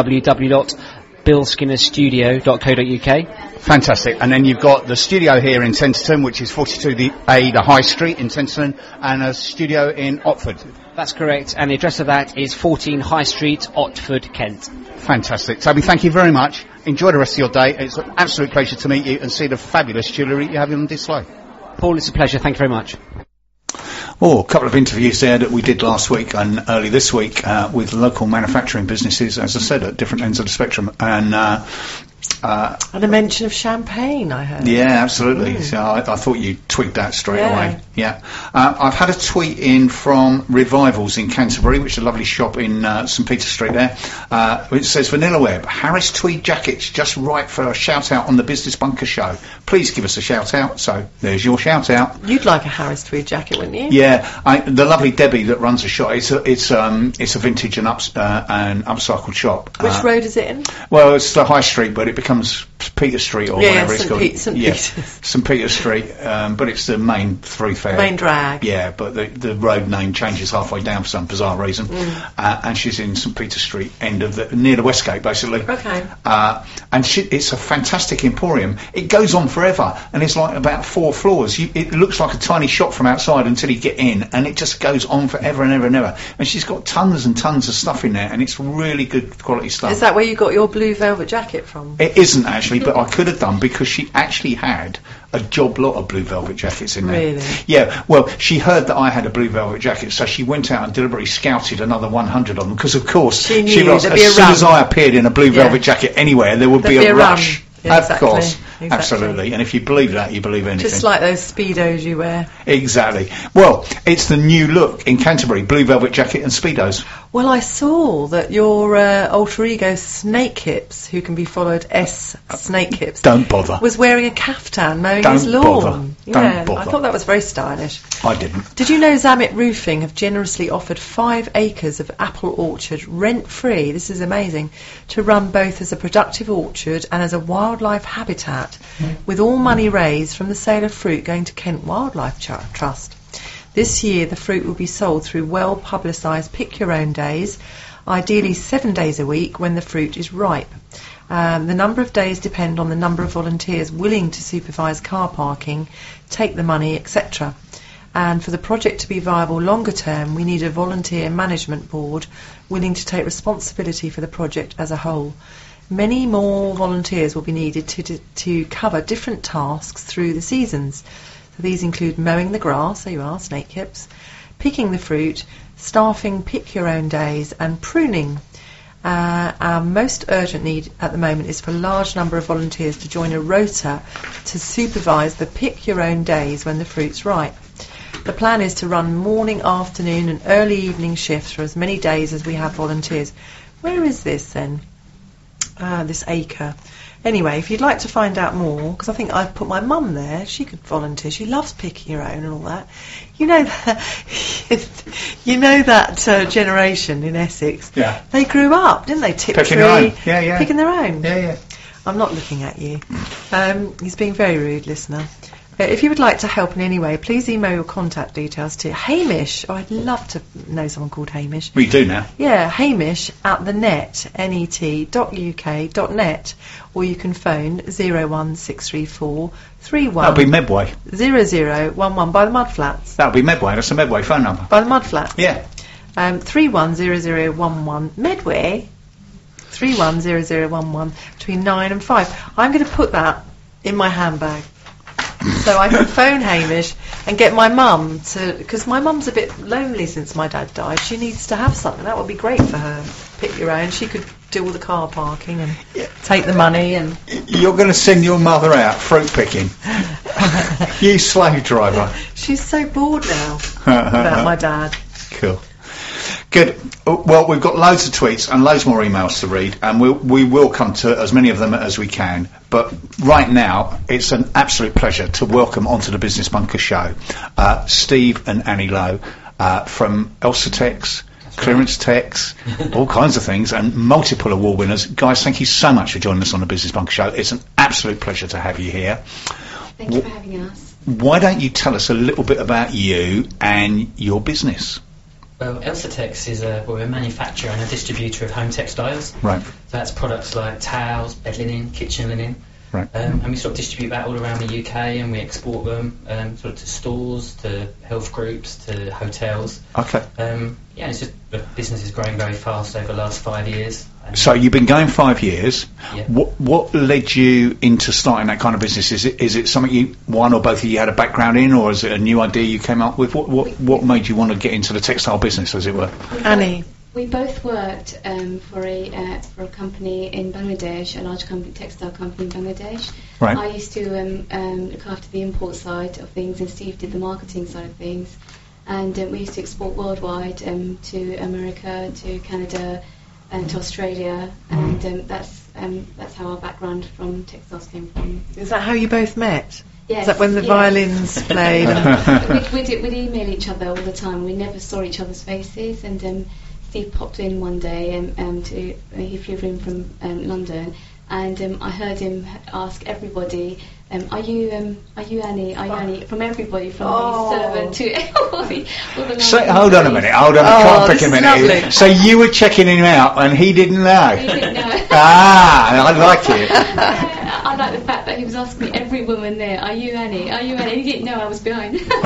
www.billskinnerstudio.co.uk.
Fantastic. And then you've got the studio here in Tenterton, which is 42A, the High Street in Tenterton, and a studio in Otford.
That's correct, and the address of that is 14 High Street, Otford, Kent.
Fantastic. Toby, thank you very much. Enjoy the rest of your day. It's an absolute pleasure to meet you and see the fabulous jewellery you have on display.
Paul, it's a pleasure. Thank you very much.
Oh, a couple of interviews there that we did last week and early this week with local manufacturing businesses, as I said, at different ends of the spectrum. And
a mention of champagne, I heard.
Yeah, absolutely. So I thought you twigged that straight away. Yeah. I've had a tweet in from Revivals in Canterbury, which is a lovely shop in St Peter Street there. It says, Vanilla Web, Harris tweed jackets, just right for a shout out on the Business Bunker Show. Please give us a shout out. So there's your shout out.
You'd like a Harris tweed jacket, wouldn't you?
Yeah. The lovely Debbie that runs a shop. It's a vintage and upcycled shop.
Which road is it in?
Well, it's the High Street, but it becomes Peter Street or whatever it's called. St Peter Street, but it's the main thoroughfare.
Main drag.
Yeah, but the road name changes halfway down for some bizarre reason. And she's in St Peter Street, near the Westgate, basically.
Okay.
And it's a fantastic emporium. It goes on forever, and it's like about 4 floors. It looks like a tiny shop from outside until you get in, and it just goes on forever and ever and ever. And she's got tons and tons of stuff in there, and it's really good quality stuff.
Is that where you got your blue velvet jacket from?
It isn't actually, but I could have done, because she actually had a job lot of blue velvet jackets in there.
Really?
Yeah, well, she heard that I had a blue velvet jacket, so she went out and deliberately scouted another 100 of them, because of course
she knew
as soon as I appeared in a blue velvet jacket anywhere, there would be a rush.
Yeah,
of course. Absolutely. And if you believe that, you believe anything.
Just like those Speedos you wear.
Exactly. Well, it's the new look in Canterbury, blue velvet jacket and Speedos.
Well, I saw that your alter ego Snake Hips, who can be followed Snake Hips,
don't bother,
was wearing a caftan mowing his lawn.
Don't bother.
I thought that was very stylish.
I didn't.
Did you know Zamet Roofing have generously offered 5 acres of apple orchard rent-free, this is amazing, to run both as a productive orchard and as a wildlife habitat, with all money raised from the sale of fruit going to Kent Wildlife Trust. This year the fruit will be sold through well-publicised pick-your-own days, ideally 7 days a week when the fruit is ripe. The number of days depend on the number of volunteers willing to supervise car parking, take the money, etc. And for the project to be viable longer term, we need a volunteer management board willing to take responsibility for the project as a whole. Many more volunteers will be needed to cover different tasks through the seasons. So these include mowing the grass, there you are, snake hips, picking the fruit, staffing pick your own days, and pruning. Our most urgent need at the moment is for a large number of volunteers to join a rota to supervise the pick your own days when the fruit's ripe. The plan is to run morning, afternoon and early evening shifts for as many days as we have volunteers. Where is this then? This acre. Anyway, if you'd like to find out more, because I think I've put my mum there, she could volunteer. She loves picking her own and all that. You know that generation in Essex.
Yeah.
They grew up, didn't they?
Picking their own. Yeah.
Picking their own.
Yeah.
I'm not looking at you. He's being very rude, listener. If you would like to help in any way, please email your contact details to Hamish. Oh, I'd love to know someone called Hamish.
We do now.
Yeah, Hamish at the net.uk.net, or you can phone 01634 31
That'll be Medway.
0011 by the Mudflats.
That'll be Medway. That's a Medway phone number.
By the Mudflats.
Yeah.
310011 Medway 310011 between 9 and 5. I'm going to put that in my handbag. So I can phone Hamish and get my mum to, because my mum's a bit lonely since my dad died. She needs to have something. That would be great for her. Pick your own. She could do all the car parking and take the money. And
you're going to send your mother out fruit picking. You slave driver.
She's so bored now about my dad.
Cool. Good. Well, we've got loads of tweets and loads more emails to read, and we will come to as many of them as we can. But right now, it's an absolute pleasure to welcome onto the Business Bunker show Steve and Annie Lowe from Elsatex, Clearance Tex, all kinds of things, and multiple award winners. Guys, thank you so much for joining us on the Business Bunker show. It's an absolute pleasure to have you here.
Thank you for having us.
Why don't you tell us a little bit about you and your business?
Well, Elsatex is we're a manufacturer and a distributor of home textiles.
Right.
So that's products like towels, bed linen, kitchen linen.
Right.
And we sort of distribute that all around the UK, and we export them sort of to stores, to health groups, to hotels.
Okay.
It's just the business is growing very fast over the last 5 years.
So you've been going 5 years.
Yeah.
What led you into starting that kind of business? Is it something one or both of you had a background in, or is it a new idea you came up with? What made you want to get into the textile business, as it were?
Annie.
We both worked for a company in Bangladesh, a large textile company in Bangladesh.
Right.
I used to look after the import side of things, and Steve did the marketing side of things. And we used to export worldwide to America, to Canada, and to Australia, and that's how our background from textiles came from.
Is that how you both met?
Yes.
Is that when the violins played?
We'd email each other all the time. We never saw each other's faces, and Steve popped in one day he flew in from London, and I heard him ask everybody, are you Annie? Are you Annie? From everybody, from the servant to everybody.
Hold on a minute. Can't pick a minute.
Lovely.
So you were checking him out, and he didn't know.
He didn't know.
I like it.
I like the fact that he was asking every woman there, are you Annie? Are you Annie? He didn't know I was behind.
So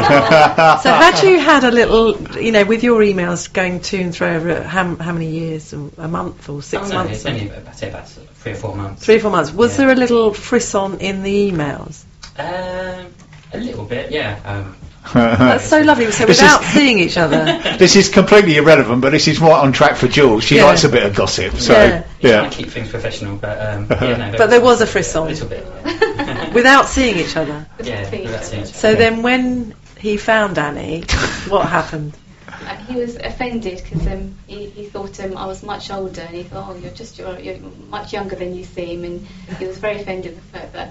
had you had a little, with your emails going to and fro over how many years? A month or 6 months?
It's only about 3 or 4 months.
3 or 4 months. Was there a little frisson in the emails?
A little bit, yeah.
That's so lovely. So without seeing each other.
This is completely irrelevant, but this is right on track for Jules. She likes a bit of gossip. So
I keep things professional, but
but there was a frisson.
A little bit.
Without seeing each other.
Yeah, without seeing each other.
So then when he found Annie, what happened?
He was offended because he thought I was much older, and he thought, you're much younger than you seem, and he was very offended with the fact that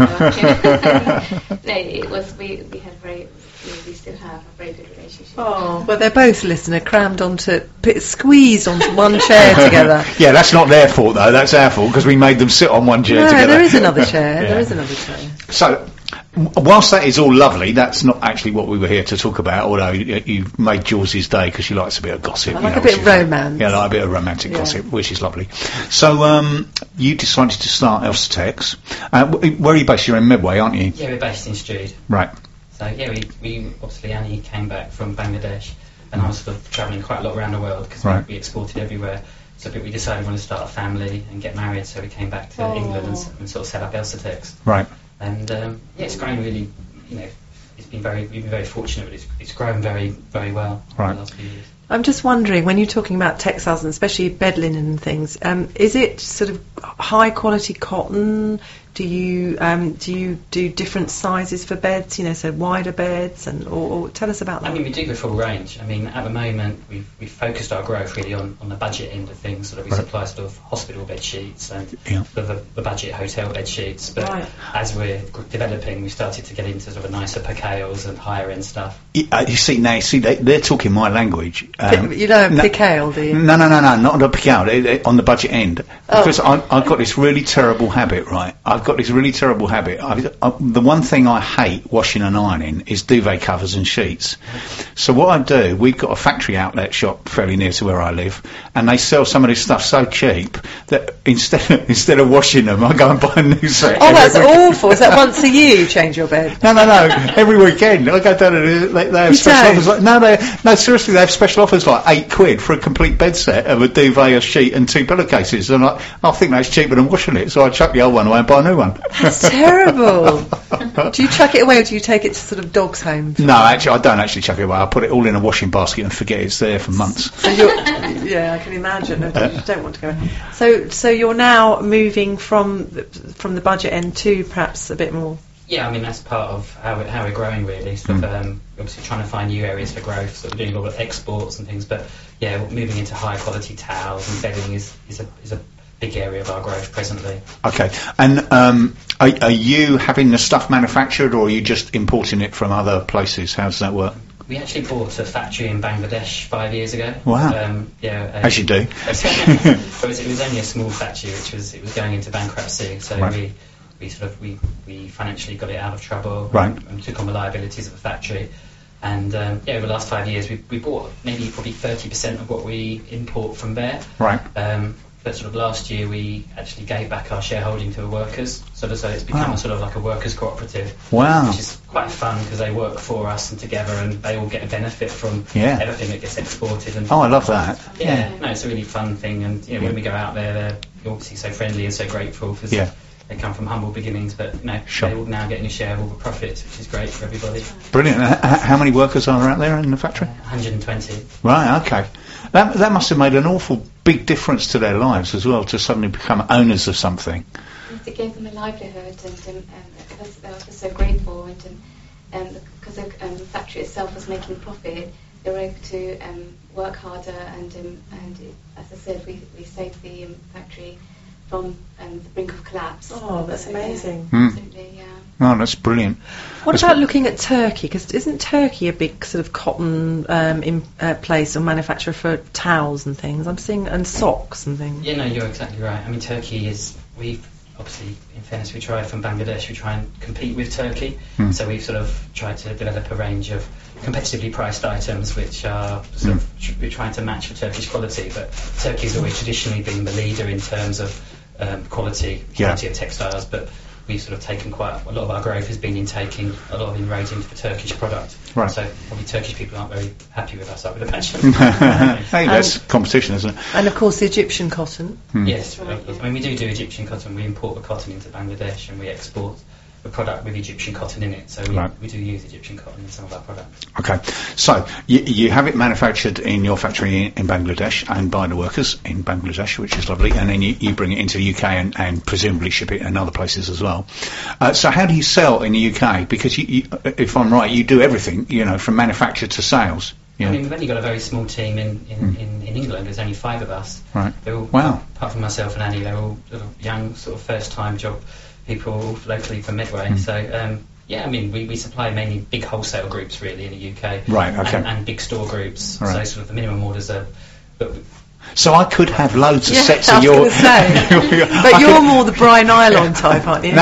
we still have a very good relationship.
Oh, well, they're both squeezed onto one chair together.
Yeah, that's not their fault though. That's our fault because we made them sit on one chair together.
No, there is another chair. There is another chair.
So, whilst that is all lovely, that's not actually what we were here to talk about, although you made Jules' day because she likes a bit of gossip.
I like a bit of romance.
Yeah, I like a bit of romantic gossip, which is lovely. So, you decided to start Elsatex. Where are you based? You're in Medway, aren't you?
Yeah, we're based in Strood.
Right.
So, we obviously, Annie came back from Bangladesh, and I was sort of travelling quite a lot around the world because we exported everywhere. So we decided we wanted to start a family and get married, so we came back to England and sort of set up Elsatex.
Right.
And it's grown really, we've been very fortunate, but it's grown very, very well
Right.
in the last few years.
I'm just wondering, when you're talking about textiles and especially bed linen and things, is it sort of high quality cotton? Do you do different sizes for beds? So wider beds, or tell us about that.
I mean, we do the full range. I mean, at the moment, we've focused our growth really on the budget end of things. Sort of we supply sort of hospital bed sheets and sort of the budget hotel bed sheets. But as we're developing, we started to get into sort of nicer percales and higher end stuff.
You see, they're talking my language.
You don't have percale, do you?
No, not the percale, on the budget end. Because I've got this really terrible habit, right? The one thing I hate washing and ironing is duvet covers and sheets. So what I do, we've got a factory outlet shop fairly near to where I live, and they sell some of this stuff so cheap that instead of washing them, I go and buy a new set.
Oh, that's awful. Is that once a year you change your bed?
No. Every weekend I go down and they have special offers. No, seriously, they have special offers like £8 for a complete bed set of a duvet, a sheet, and 2 pillowcases. And I think that's cheaper than washing it, so I chuck the old one away and buy a new one.
That's terrible. Do you chuck it away, or do you take it to sort of dogs' homes?
No, actually, I don't actually chuck it away. I put it all in a washing basket and forget it's there for months.
So I can imagine. You don't want to go. So you're now moving from the budget end to perhaps a bit more.
Yeah, I mean, that's part of how we're growing, really. Sort of, obviously trying to find new areas for growth, so we're doing a lot of exports and things, but yeah, moving into high quality towels and bedding is a big area of our growth presently. Okay,
and are you having the stuff manufactured, or are you just importing it from other places? How does that work?
We actually bought a factory in Bangladesh 5 years ago.
Wow. As you do.
It was only a small factory, it was going into bankruptcy, so
right.
we financially got it out of trouble,
right.
and took on the liabilities of the factory. And over the last 5 years, we bought probably 30% of what we import from there.
Right.
But sort of last year, we actually gave back our shareholding to the workers, so it's become sort of like a workers' cooperative.
Wow.
Which is quite fun because they work for us and together, and they all get a benefit from everything that gets exported. And
I love that.
Yeah, no, it's a really fun thing, and when we go out there, they're obviously so friendly and so grateful because they come from humble beginnings, but they're all now getting a share of all the profits, which is great for everybody.
Brilliant. How many workers are out there in the factory?
120.
Right, okay. That must have made an awful big difference to their lives as well, to suddenly become owners of something.
It gave them a livelihood, and I was so grateful, and because the factory itself was making profit, they were able to work harder, and as I said, we saved the factory from the brink of collapse.
Oh, that's amazing.
Absolutely, yeah.
Oh, that's brilliant.
What about looking at Turkey? Because isn't Turkey a big sort of cotton place or manufacturer for towels and things? I'm seeing, and socks and things.
Yeah, no, you're exactly right. I mean, Turkey is, we've obviously, in fairness, we tried from Bangladesh, we try and compete with Turkey. So we've sort of tried to develop a range of competitively priced items which are sort of, we're trying to match for Turkish quality, but Turkey's always traditionally been the leader in terms of quality of textiles, but we've sort of taken quite a lot of our growth has been in taking a lot of inroads into the Turkish product. Right. So probably Turkish people aren't very happy with us, I would imagine.
Hey, that's competition, isn't it?
And of course the Egyptian cotton.
Yes, right, I mean we do Egyptian cotton. We import the cotton into Bangladesh and we export the product with Egyptian cotton in it, so we do use Egyptian cotton in some of our products.
Okay, so you have it manufactured in your factory in Bangladesh and by the workers in Bangladesh, which is lovely, and then you bring it into the UK and presumably ship it in other places as well. So how do you sell in the UK? Because you, if I'm right, you do everything, from manufacture to sales.
I mean, we've only got a very small team in England. There's only 5 of us.
Right.
They're all, apart from myself and Annie, they're all sort of young, sort of first-time job people locally from Medway. So, I mean, we supply mainly big wholesale groups, really, in the UK.
Right, okay.
And big store groups.
Right.
So, sort of the minimum orders are...
So I could have loads of sets of
your... But you're more the Brian Nylon type, aren't you?
No.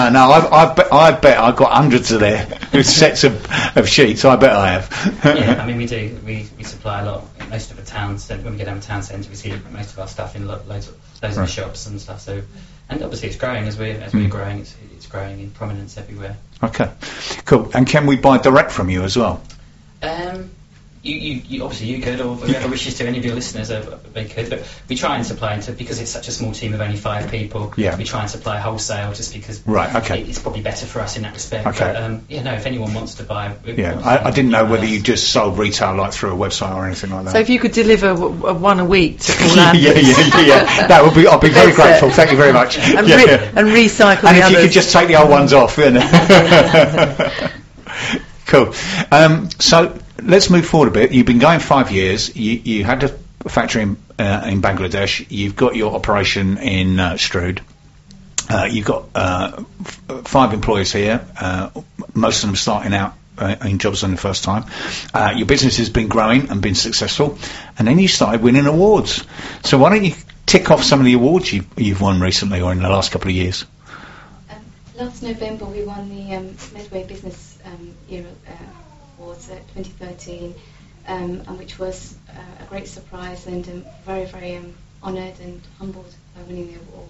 I bet I've got hundreds of sets of sheets. I bet I have.
Yeah, I mean, we do. We supply a lot. Most of the town centre, when we get down to town centre, we see most of our stuff in loads of the shops and stuff. So, and obviously it's growing as we're growing. It's growing in prominence everywhere.
Okay, cool. And can we buy direct from you as well?
You obviously you could, or whoever wishes to, any of your listeners, they could. But we try and supply because it's such a small team of only 5 people.
Yeah.
We try and supply wholesale just because.
Right. Okay.
It's probably better for us in that respect.
Okay.
But, if anyone wants to buy.
I didn't know whether you just sold retail like through a website or anything like that.
So if you could deliver one a week to Paul Andrews.
yeah. That would be. I'd be very grateful. Thank you very much.
And, and recycle
and
the
if
others.
you could just take the old ones off, then. Cool. So let's move forward a bit. You've been going 5 years. You had a factory in Bangladesh. You've got your operation in Strood. You've got 5 employees here. Most of them starting out in jobs on the first time. Your business has been growing and been successful, and then you started winning awards. So why don't you tick off some of the awards you've won recently or in the last couple of years?
Last November we won the Medway Business Year Awards at 2013, and which was a great surprise, and very, very honoured and humbled by winning the award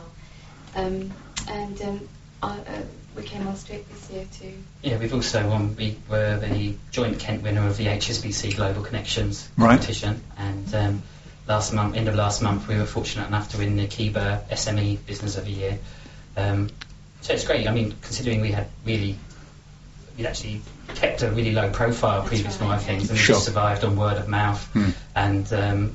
itself. We came on straight this year too. Yeah, we've also won. We were the joint Kent winner of the HSBC Global Connections competition, and end of last month, we were fortunate enough to win the Kiba SME Business of the Year. So it's great. I mean, considering we'd actually kept a really low profile previous to my things, and we just survived on word of mouth, and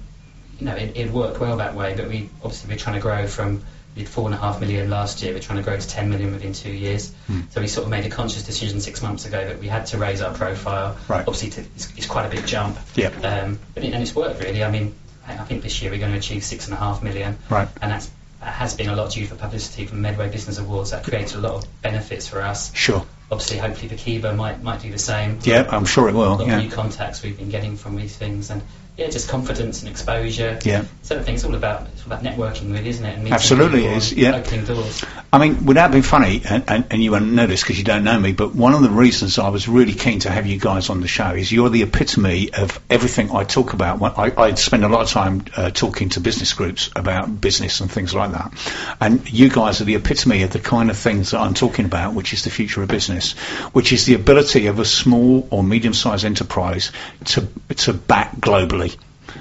it worked well that way. But we're trying to grow from. We did 4.5 million last year. We're trying to grow to 10 million within 2 years. So we sort of made a conscious decision 6 months ago that we had to raise our profile.
Right.
Obviously, it's quite a big jump.
Yeah.
And it's worked really. I mean, I think this year we're going to achieve 6.5 million.
Right.
And that has been a lot due for publicity from Medway Business Awards. That created a lot of benefits for us.
Sure.
Obviously, hopefully, the Kiba might do the same.
Yeah, I'm sure it will.
A lot of new contacts we've been getting from these things, and just confidence and exposure.
Yeah.
Certain things. It's all about networking, really, isn't it? And meeting
Absolutely
people
is.
and
Yeah.
opening doors.
I mean, without being funny, and you won't know this because you don't know me, but one of the reasons I was really keen to have you guys on the show is you're the epitome of everything I talk about. I spend a lot of time talking to business groups about business and things like that. And you guys are the epitome of the kind of things that I'm talking about, which is the future of business, which is the ability of a small or medium-sized enterprise to back globally.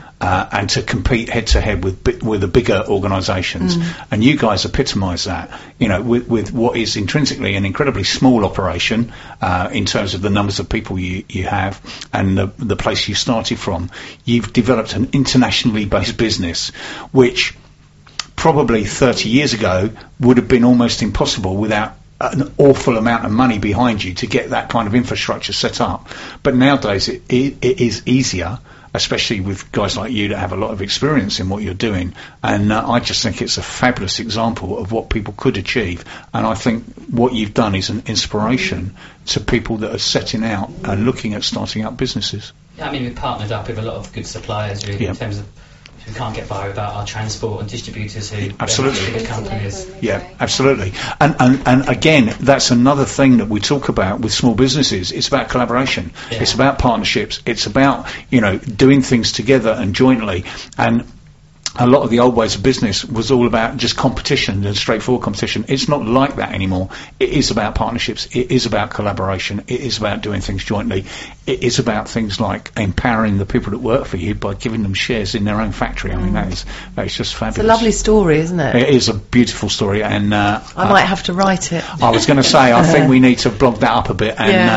And to compete head-to-head with the bigger organisations. And you guys epitomise that, with what is intrinsically an incredibly small operation in terms of the numbers of people you have and the place you started from. You've developed an internationally based business, which probably 30 years ago would have been almost impossible without an awful amount of money behind you to get that kind of infrastructure set up. But nowadays it is easier, especially with guys like you that have a lot of experience in what you're doing. And I just think it's a fabulous example of what people could achieve. And I think what you've done is an inspiration to people that are setting out and looking at starting up businesses.
Yeah, I mean, we've partnered up with a lot of good suppliers, really, in terms of we can't get by without our transport and distributors who
absolutely
bigger companies.
Yeah, absolutely. And again, that's another thing that we talk about with small businesses. It's about collaboration. Yeah. It's about partnerships. It's about, doing things together and jointly. And a lot of the old ways of business was all about just competition and straightforward competition. It's not like that anymore. It is about partnerships. It is about collaboration. It is about doing things jointly. It is about things like empowering the people that work for you by giving them shares in their own factory. I mean, that is just fabulous.
It's a lovely story, isn't it?
It is a beautiful story, and
I might have to write it.
I was going to say, I think we need to blog that up a bit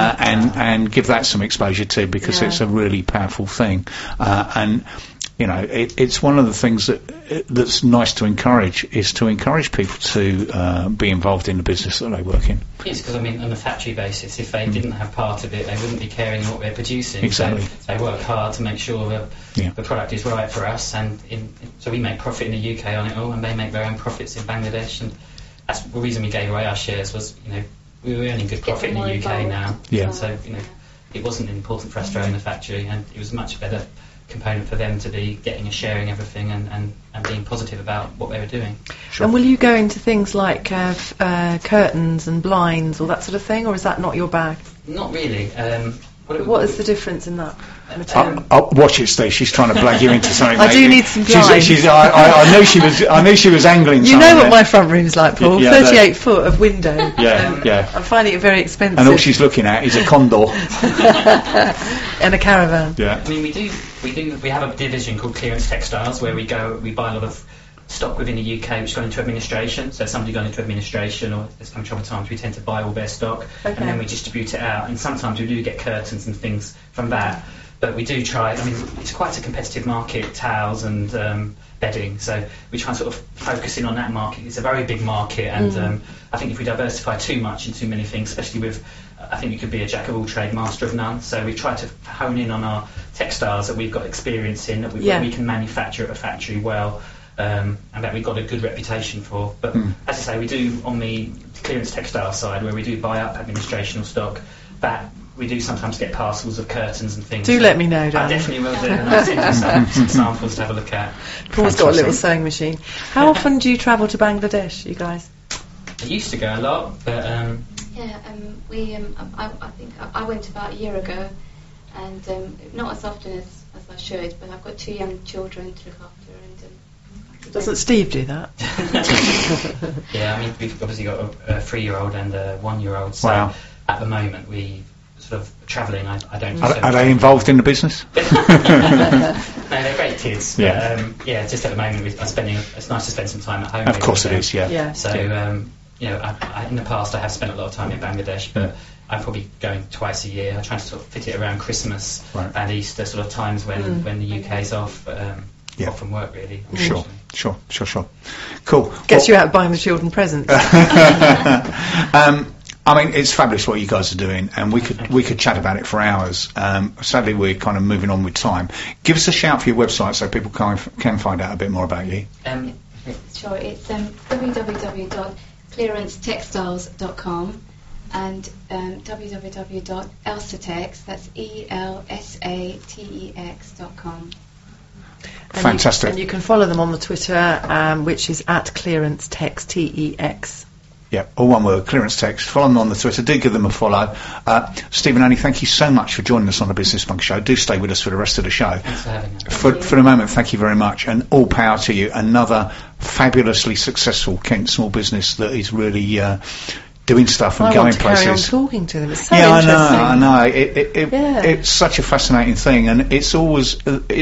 and give that some exposure too, because it's a really powerful thing, and. It's one of the things that's nice to encourage is to encourage people to be involved in the business that they work in.
Yes, because on a factory basis, if they didn't have part of it, they wouldn't be caring what we're producing.
Exactly.
So they work hard to make sure that the product is right for us, and so we make profit in the UK on it all, and they make their own profits in Bangladesh, and that's the reason we gave away our shares was we were earning good profit in the UK now.
Yeah.
So it wasn't important for us to own the factory, and it was a much better component for them to be getting a sharing everything and being positive about what they were doing.
Sure. And will you go into things like curtains and blinds or that sort of thing, or is that not your bag?
Not really.
What is the difference in that material?
Watch it, Steve. She's trying to blag you into something.
I do need some blinds.
I knew she was angling.
You know what my front room's like, Paul.
Yeah,
38 foot of window.
Yeah.
I'm finding it very expensive.
And all she's looking at is a condor
and a caravan.
Yeah.
I mean, we have a division called Clearance Textiles where we buy a lot of stock within the UK which gone into administration. So if somebody gone into administration or there's some trouble times, we tend to buy all their stock and then we distribute it out. And sometimes we do get curtains and things from that. But we do try. I mean, it's quite a competitive market, towels and bedding. So we try and sort of focus in on that market. It's a very big market, and I think if we diversify too much in too many things, especially with, I think you could be a jack of all trade, master of none. So we try to hone in on our textiles that we've got experience in, that we can manufacture at a factory well. And that we've got a good reputation for. But as I say, we do on the clearance textile side, where we do buy up administrational stock, that we do sometimes get parcels of curtains and things.
Do let me know, Dan.
I definitely will do, and I'll send you some samples to have a look at.
Paul's got a little sewing machine. How often do you travel to Bangladesh, you guys?
I used to go a lot, but
I think I went about a year ago, and not as often as I should, but I've got 2 young children to look after, and
doesn't Steve do that?
Yeah, I mean, we've obviously got a 3-year-old and a 1-year-old, so at the moment we sort of travelling. I don't.
Are they involved in the business?
No, they're great kids.
Yeah.
Just at the moment it's nice to spend some time at home.
Of course it is. Yeah.
So I, in the past I have spent a lot of time in Bangladesh, but I'm probably going twice a year. I try to sort of fit it around Christmas and Easter sort of times when the UK's off. Off from work, really.
Sure. Cool.
Gets you out buying the children presents.
I mean, it's fabulous what you guys are doing, and we could chat about it for hours. Sadly, we're kind of moving on with time. Give us a shout for your website so people can find out a bit more about you.
Sure, it's www.clearancetextiles.com and www.elsatex, that's ELSATEX.com.
Fantastic.
And you can follow them on the Twitter, which is @clearancetextex, TEX.
Yeah, all one word, Clearance Text. Follow them on the Twitter. Do give them a follow. Steve and Annie, thank you so much for joining us on the Business Bunk Show. Do stay with us for the rest of the show.
Thanks for having us.
For the moment, thank you very much, and all power to you. Another fabulously successful Kent small business that is really doing stuff and going places.
I want to carry on talking to them. It's so interesting.
I know. It's such a fascinating thing, and it's always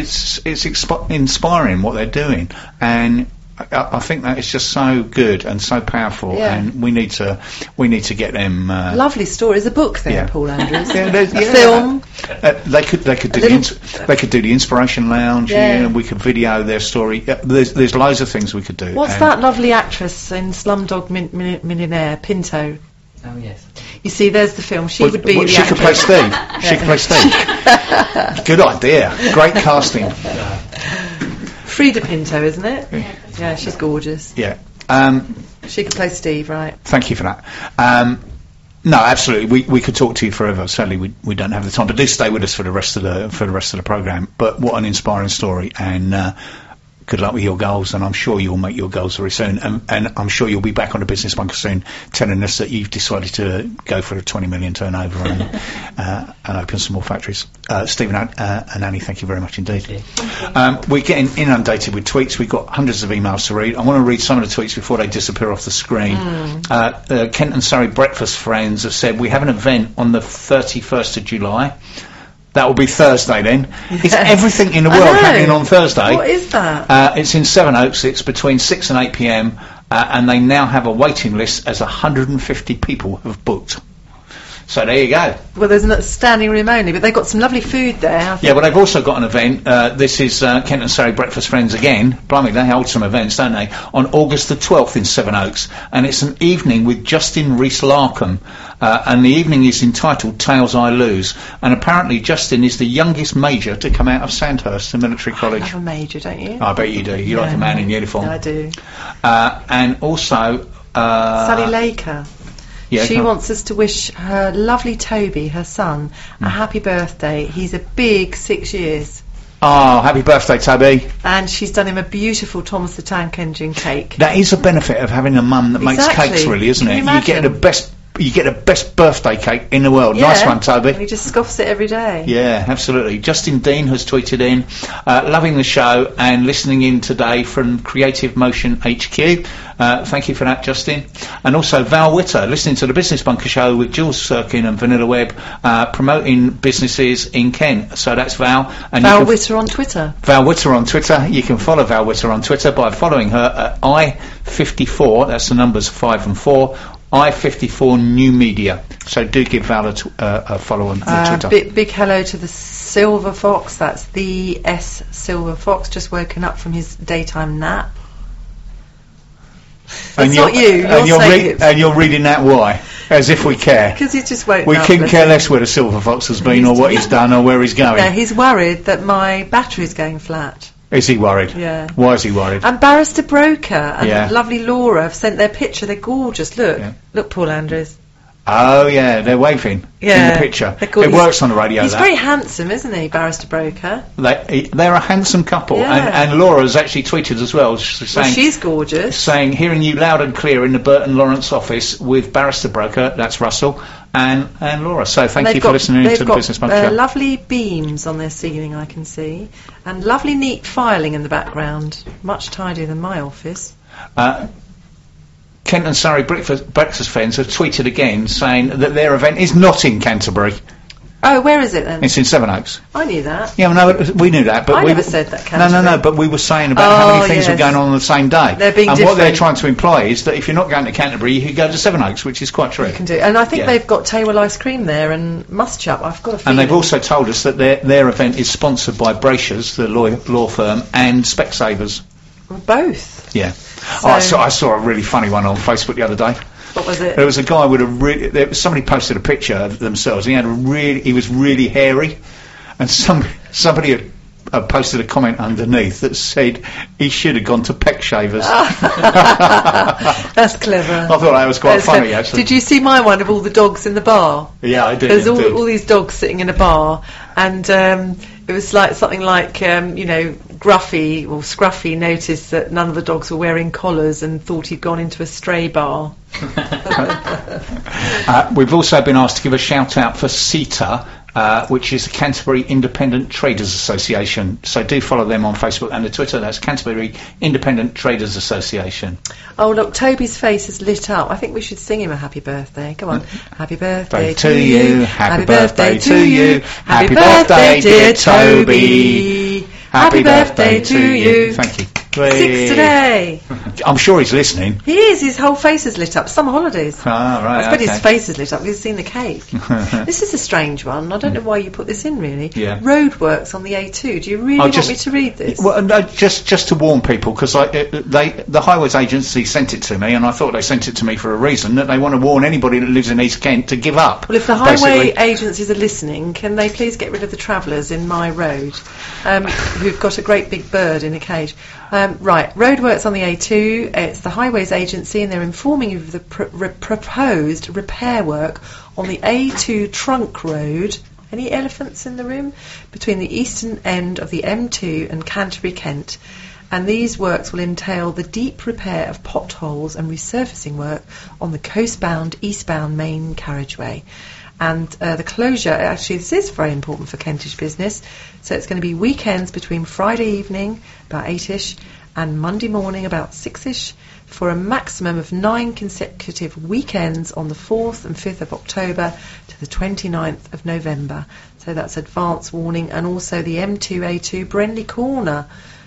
inspiring what they're doing, and I think that is just so good and so powerful, and we need to get them.
Lovely story. There's a book there, Paul Andrews.
A
film.
They could do the Inspiration Lounge. We could video their story. There's loads of things we could do.
What's that lovely actress in Slumdog Millionaire, Pinto?
Oh yes.
You see, there's the film. She would be the
She could play Steve. She could play Steve. Good idea. Great casting.
Frida Pinto, isn't it? Yeah, she's gorgeous.
Yeah.
She could play Steve, right?
Thank you for that. No, absolutely. We could talk to you forever. Sadly, we don't have the time. But do stay with us for the rest of the programme. But what an inspiring story, and good luck with your goals. And I'm sure you'll make your goals very soon. And I'm sure you'll be back on the Business Bunker soon, telling us that you've decided to go for a 20 million turnover and open some more factories. Stephen and Annie, thank you very much indeed. We're getting inundated with tweets. We've got hundreds of emails to read. I want to read some of the tweets before they disappear off the screen. Kent and Surrey Breakfast Friends have said, we have an event on the 31st of July. That will be Thursday then. Is everything in the world happening on Thursday?
What is that?
It's in Sevenoaks. It's between 6 and 8 p.m. And they now have a waiting list as 150 people have booked. So there you go.
Well, there's a standing room only, but they've got some lovely food there.
Yeah, well, they've also got an event. This is Kent and Surrey Breakfast Friends again. Blimey, they hold some events, don't they? On August the 12th in Sevenoaks. And it's an evening with Justin Rees-Larkham. And the evening is entitled Tales I Lose. And apparently Justin is the youngest major to come out of Sandhurst, the military college.
I love a major, don't you?
I bet you do. You like a man in uniform.
Yeah, I do.
And also...
Sally Laker.
Yeah,
she wants us to wish her lovely Toby, her son, a happy birthday. He's a big 6 years.
Oh, happy birthday, Toby.
And she's done him a beautiful Thomas the Tank Engine cake.
That is a benefit of having a mum that makes cakes, really, isn't it? You get the best You get the best birthday cake in the world.
Yeah.
Nice one, Toby.
He just scoffs it every day.
Yeah, absolutely. Justin Dean has tweeted in, loving the show and listening in today from Creative Motion HQ. Thank you for that, Justin. And also Val Witter, listening to the Business Bunker show with Jules Sirkin and Vanilla Webb, promoting businesses in Kent. So that's Val. And
Val Witter on Twitter.
Val Witter on Twitter. You can follow Val Witter on Twitter by following her at I54, that's the numbers 5 and 4, I54 New Media. So do give Val a follow on Twitter.
Big hello to the Silver Fox. That's the S Silver Fox, just woken up from his daytime nap. That's not you.
And you're reading that why? As if we care.
Because he's just woken
We
up.
couldn't care less where the Silver Fox has been or what he's done or where he's going.
Yeah, he's worried that my battery's going flat.
Is he worried?
Yeah.
Why is he worried?
And Barrister Broker and lovely Laura have sent their picture. They're gorgeous. Look. Look, Paul Andrews.
Oh, yeah, they're waving in the picture. It works on the radio,
He's very handsome, isn't he, Barrister Broker?
They're a handsome couple.
Yeah.
And Laura's actually tweeted as well, saying...
she's gorgeous.
Saying, hearing you loud and clear in the Burton Lawrence office with Barrister Broker, that's Russell, and Laura. So thank you for listening to the Business Bunker.
They've got lovely beams on their ceiling, I can see, and lovely neat filing in the background. Much tidier than my office.
Kent and Surrey Breakfast Friends have tweeted again saying that their event is not in Canterbury.
Oh, where is it then?
It's in Sevenoaks.
I knew that.
Yeah, no, we knew that, but
I never said that.
No, but we were saying about how many things were going on the same day.
They're being
and
different.
what they're trying to imply is that if you're not going to Canterbury, you could go to Sevenoaks, which is quite true.
You can do, and I think they've got Taywell ice cream there and Muschamp. I've got a feeling.
And they've also told us that their event is sponsored by Bracers, the law firm, and Specsavers.
Both.
Yeah. So I saw a really funny one on Facebook the other day.
What was it?
There was a guy with somebody posted a picture of themselves. He was really hairy, and somebody had posted a comment underneath that said he should have gone to Peck Shavers.
That's clever.
I thought that was quite funny, actually.
Did you see my one of all the dogs in the bar?
Yeah, I did.
There's all these dogs sitting in a bar, and it was like something like Gruffy or Scruffy noticed that none of the dogs were wearing collars and thought he'd gone into a stray bar.
We've also been asked to give a shout out for CETA, which is the Canterbury Independent Traders Association. So do follow them on Facebook and the Twitter. That's Canterbury Independent Traders Association.
Oh, look, Toby's face is lit up. I think we should sing him a happy birthday. Come on. Happy birthday
to you.
Happy birthday to you. Happy birthday, dear Toby. Happy birthday to you.
Thank you.
6 today.
I'm sure he's listening.
He is. His whole face is lit up. Summer holidays.
Ah, right.
I bet his face is lit up because he's seen the cake. This is a strange one. I don't know why you put this in, really.
Yeah.
Roadworks on the A2. Do you really want me to read this?
Well, no, just to warn people, because the Highways Agency sent it to me, and I thought they sent it to me for a reason, that they want to warn anybody that lives in East Kent to give up.
Well, if the highway agencies are listening, can they please get rid of the travellers in my road, who've got a great big bird in a cage? Right, roadworks on the A2, it's the Highways Agency, and they're informing you of the proposed repair work on the A2 trunk road. Any elephants in the room? Between the eastern end of the M2 and Canterbury, Kent. And these works will entail the deep repair of potholes and resurfacing work on the coastbound, eastbound main carriageway. And the closure, actually this is very important for Kentish business, so it's going to be weekends between Friday evening, about 8ish, and Monday morning, about 6ish, for a maximum of 9 consecutive weekends on the 4th and 5th of October to the 29th of November. So that's advance warning, and also the M2A2 Brenley Corner,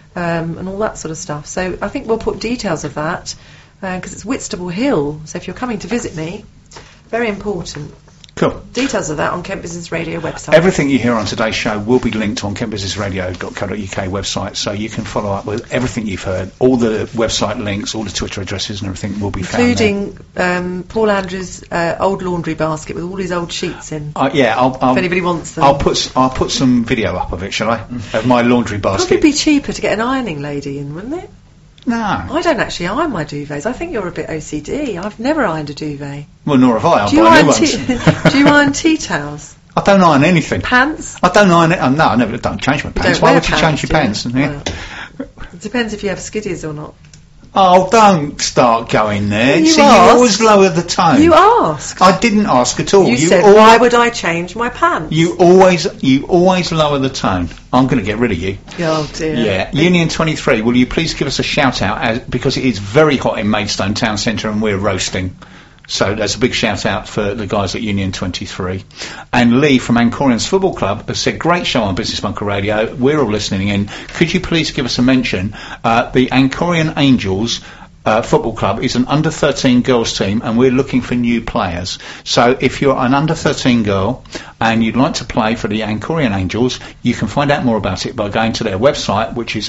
and all that sort of stuff. So I think we'll put details of that, because it's Whitstable Hill, so if you're coming to visit me, very important.
Cool.
Details of that on Kent Business Radio website.
Everything you hear on today's show will be linked on kentbusinessradio.co.uk website, so you can follow up with everything you've heard. All the website links, all the Twitter addresses and everything will be found there.
Including Paul Andrews' old laundry basket with all his old sheets in.
Yeah,
if anybody wants them.
I'll put some video up of it, shall I? Of my laundry basket.
Probably be cheaper to get an ironing lady in, wouldn't it?
No.
I don't actually iron my duvets. I think you're a bit OCD. I've never ironed a duvet.
Well, nor have I. I'll
do you
buy new
iron
ones.
Do you iron tea towels?
I don't iron anything.
Pants?
I don't iron it. No, I never don't change my pants. Why would you change your pants?
Well, it depends if you have skiddies or not.
Oh, don't start going there.
You
See,
asked.
you always lower the tone.
You asked.
I didn't ask at all.
You said, why would I change my pants?
You always lower the tone. I'm going to get rid of you.
Oh dear.
Yeah. Union 23, will you please give us a shout out because it is very hot in Maidstone Town Centre and we're roasting. So that's a big shout out for the guys at Union 23. And Lee from Ancorians Football Club has said, great show on Business Bunker Radio. We're all listening in. Could you please give us a mention? The Ancorian Angels Football Club is an under 13 girls team and we're looking for new players. So if you're an under 13 girl and you'd like to play for the Ancorian Angels, you can find out more about it by going to their website, which is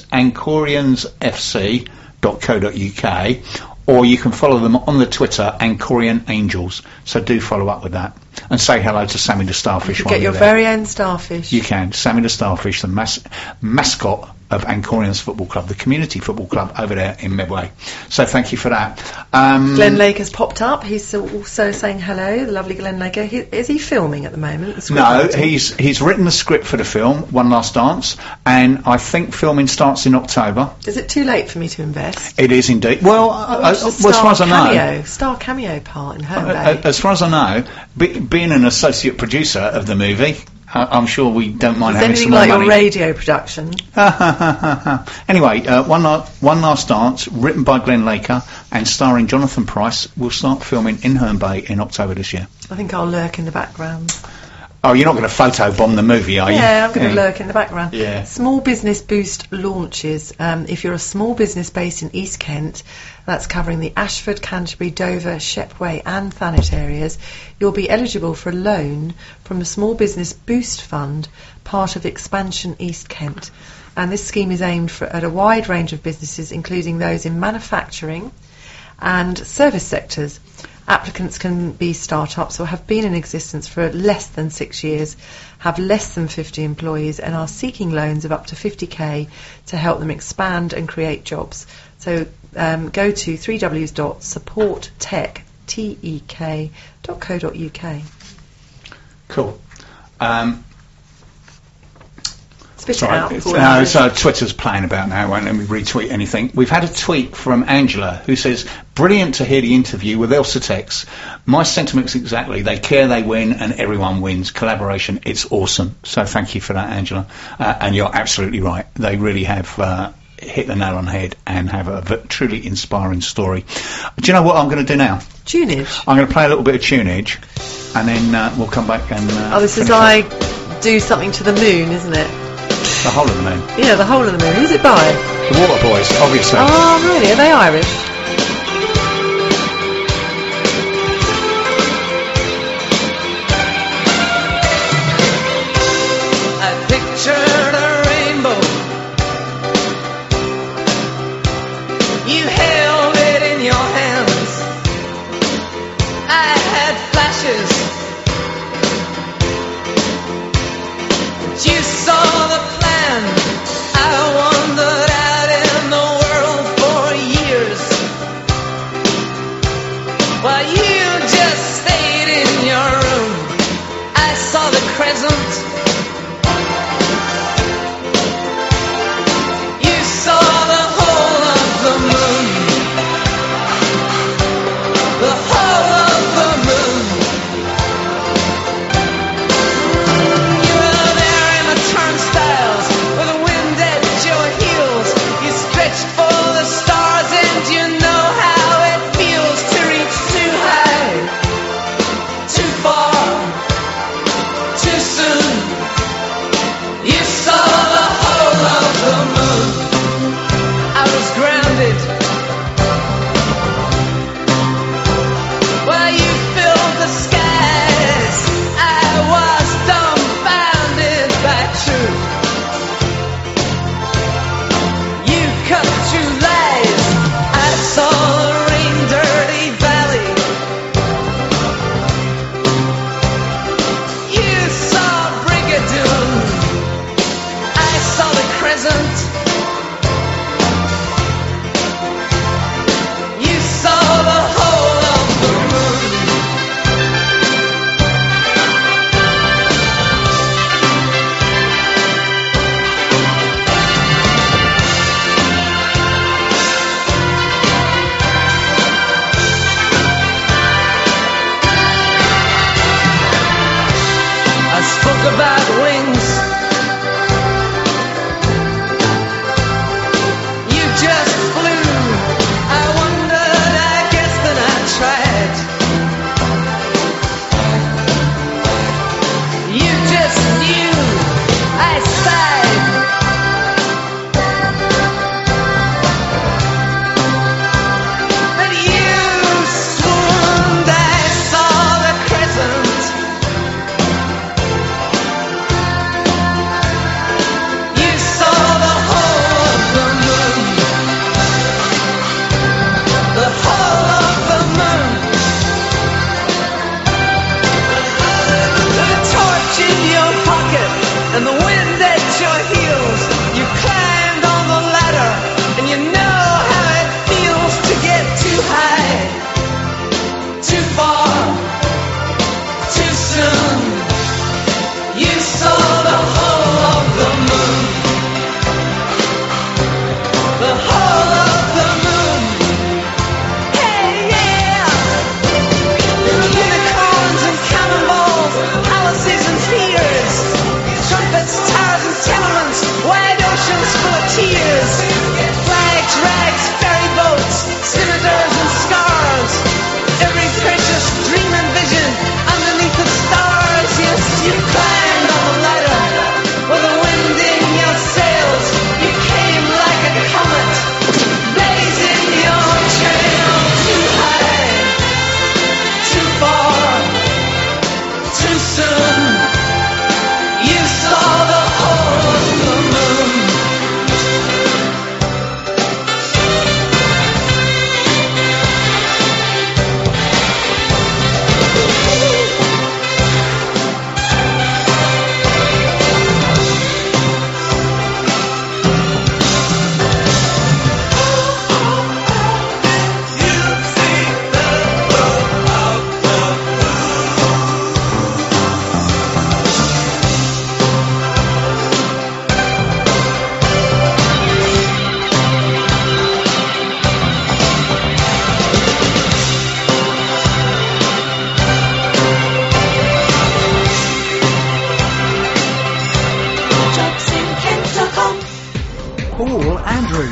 ancoriansfc.co.uk, or you can follow them on the Twitter, Ancorian Angels. So do follow up with that. And say hello to Sammy the Starfish.
You can get your very own starfish.
You can. Sammy the Starfish, the mascot of Ancorians Football Club, the community football club over there in Medway. So thank you for that.
Glenn Lake has popped up. He's also saying hello, the lovely Glenn Lake. Is he filming at the moment?
No, he's written the script for the film, One Last Dance, and I think filming starts in October.
Is it too late for me to invest?
It is indeed. Well, as far as I know...
Star cameo part in Home Bay.
As far as I know, being an associate producer of the movie... I'm sure we don't mind having some more money.
Anything like your radio production?
Anyway, One Last Dance, written by Glenn Laker and starring Jonathan Price, will start filming in Herne Bay in October this year.
I think I'll lurk in the background.
Oh, you're not going to photobomb the movie, are you?
Yeah, I'm going to lurk in the background.
Yeah.
Small Business Boost launches. If you're a small business based in East Kent, that's covering the Ashford, Canterbury, Dover, Shepway and Thanet areas, you'll be eligible for a loan from the Small Business Boost Fund, part of Expansion East Kent. And this scheme is aimed at a wide range of businesses, including those in manufacturing and service sectors. Applicants can be start-ups or have been in existence for less than 6 years, have less than 50 employees and are seeking loans of up to 50k to help them expand and create jobs. So go to www.supporttech.co.uk.
Cool.
Spit it out.
So Twitter's playing about now, won't let me retweet anything. We've had a tweet from Angela who says, brilliant to hear the interview with Elsatex. My sentiments exactly. They care, they win, and everyone wins. Collaboration, it's awesome. So thank you for that, Angela. And you're absolutely right. They really have hit the nail on the head and have a truly inspiring story. Do you know what I'm going to do now?
Tunage.
I'm going to play a little bit of tunage, and then we'll come back and...
this is like Do Something to the Moon, isn't it?
The Whole of the Moon.
Yeah, The Whole of the Moon. Who's it by?
The Waterboys, obviously.
Oh, really? Are they Irish?
I pictured a rainbow. You held it in your hands. I had flashes. But you saw the plan. I wandered out in the world for years, while you just stayed in your room. I saw the crescent. You saw the whole of the moon. The whole of the moon. You were there in the turnstiles with the wind at your heels. You stretched for the stars and you know how it feels to reach too high, too far, too soon.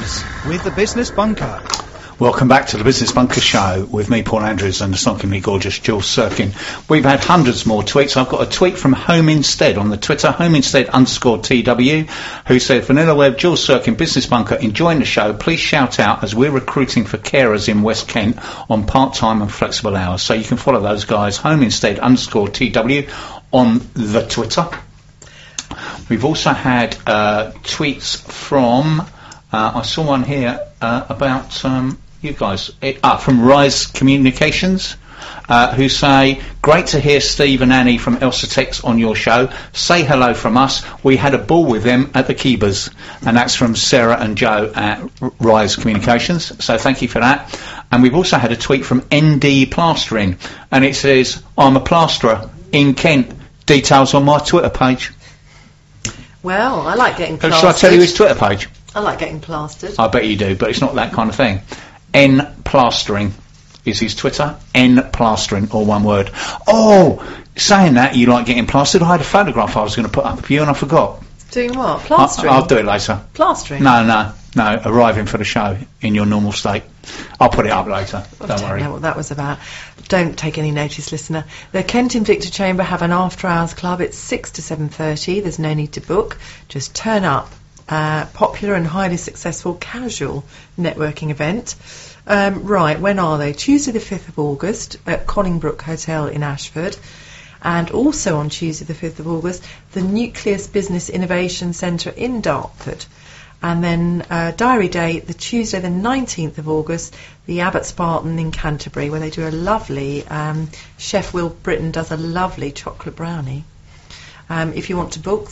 Andrews with the Business Bunker.
Welcome back to the Business Bunker Show with me, Paul Andrews, and the snockingly gorgeous Jules Sirkin. We've had hundreds more tweets. I've got a tweet from Home Instead on the Twitter, homeinstead_TW, who said, Vanilla Web, Jules Sirkin, Business Bunker, enjoying the show. Please shout out as we're recruiting for carers in West Kent on part-time and flexible hours. So you can follow those guys, homeinstead_TW, on the Twitter. We've also had tweets from, I saw one here about you guys, from Rise Communications, who say, great to hear Steve and Annie from Elsatex on your show. Say hello from us. We had a ball with them at the Keebers. And that's from Sarah and Joe at Rise Communications. So thank you for that. And we've also had a tweet from ND Plastering. And it says, I'm a plasterer in Kent. Details on my Twitter page.
Well, I like getting plastered.
Shall I tell you his Twitter page?
I like getting plastered.
I bet you do, but it's not that kind of thing. N Plastering is his Twitter. N Plastering, all one word. Oh, saying that you like getting plastered, I had a photograph I was going to put up of you and I forgot.
Doing what? Plastering?
I'll do it later.
Plastering?
No, arriving for the show in your normal state. I'll put it up later. Don't worry.
I don't know what that was about. Don't take any notice, listener. The Kent Invicta Chamber have an after-hours club. It's 6 to 7:30. There's no need to book. Just turn up. Popular and highly successful casual networking event. Right, when are they? Tuesday the 5th of August at Collingbrook Hotel in Ashford. And also on Tuesday the 5th of August, the Nucleus Business Innovation Centre in Dartford. And then diary date, the Tuesday the 19th of August, the Abbot Spartan in Canterbury, where they do a lovely, Chef Will Britton does a lovely chocolate brownie. If you want to book,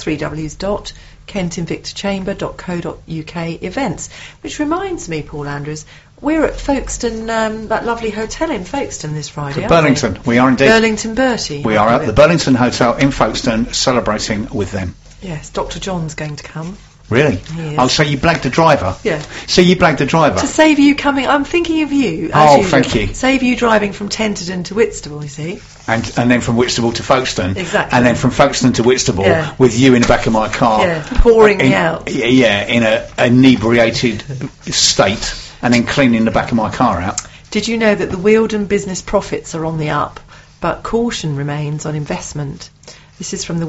3Ws.kentinvictachamber.co.uk events. Which reminds me, Paul Andrews, we're at Folkestone, that lovely hotel in Folkestone this Friday,
Burlington, we are indeed.
Burlington Bertie.
We are at the Burlington Hotel in Folkestone celebrating with them.
Yes, Dr. John's going to come.
Really? Oh, so you blagged the driver?
Yeah.
So you blagged the driver?
To save you coming, I'm thinking of you.
Thank you.
Save you driving from Tenterden to Whitstable, you see.
And then from Whitstable to Folkestone.
Exactly.
And then from Folkestone to Whitstable with you in the back of my car.
Yeah, pouring me out.
Yeah, in a inebriated state, and then cleaning the back of my car out.
Did you know that the Wealden business profits are on the up, but caution remains on investment? This is from the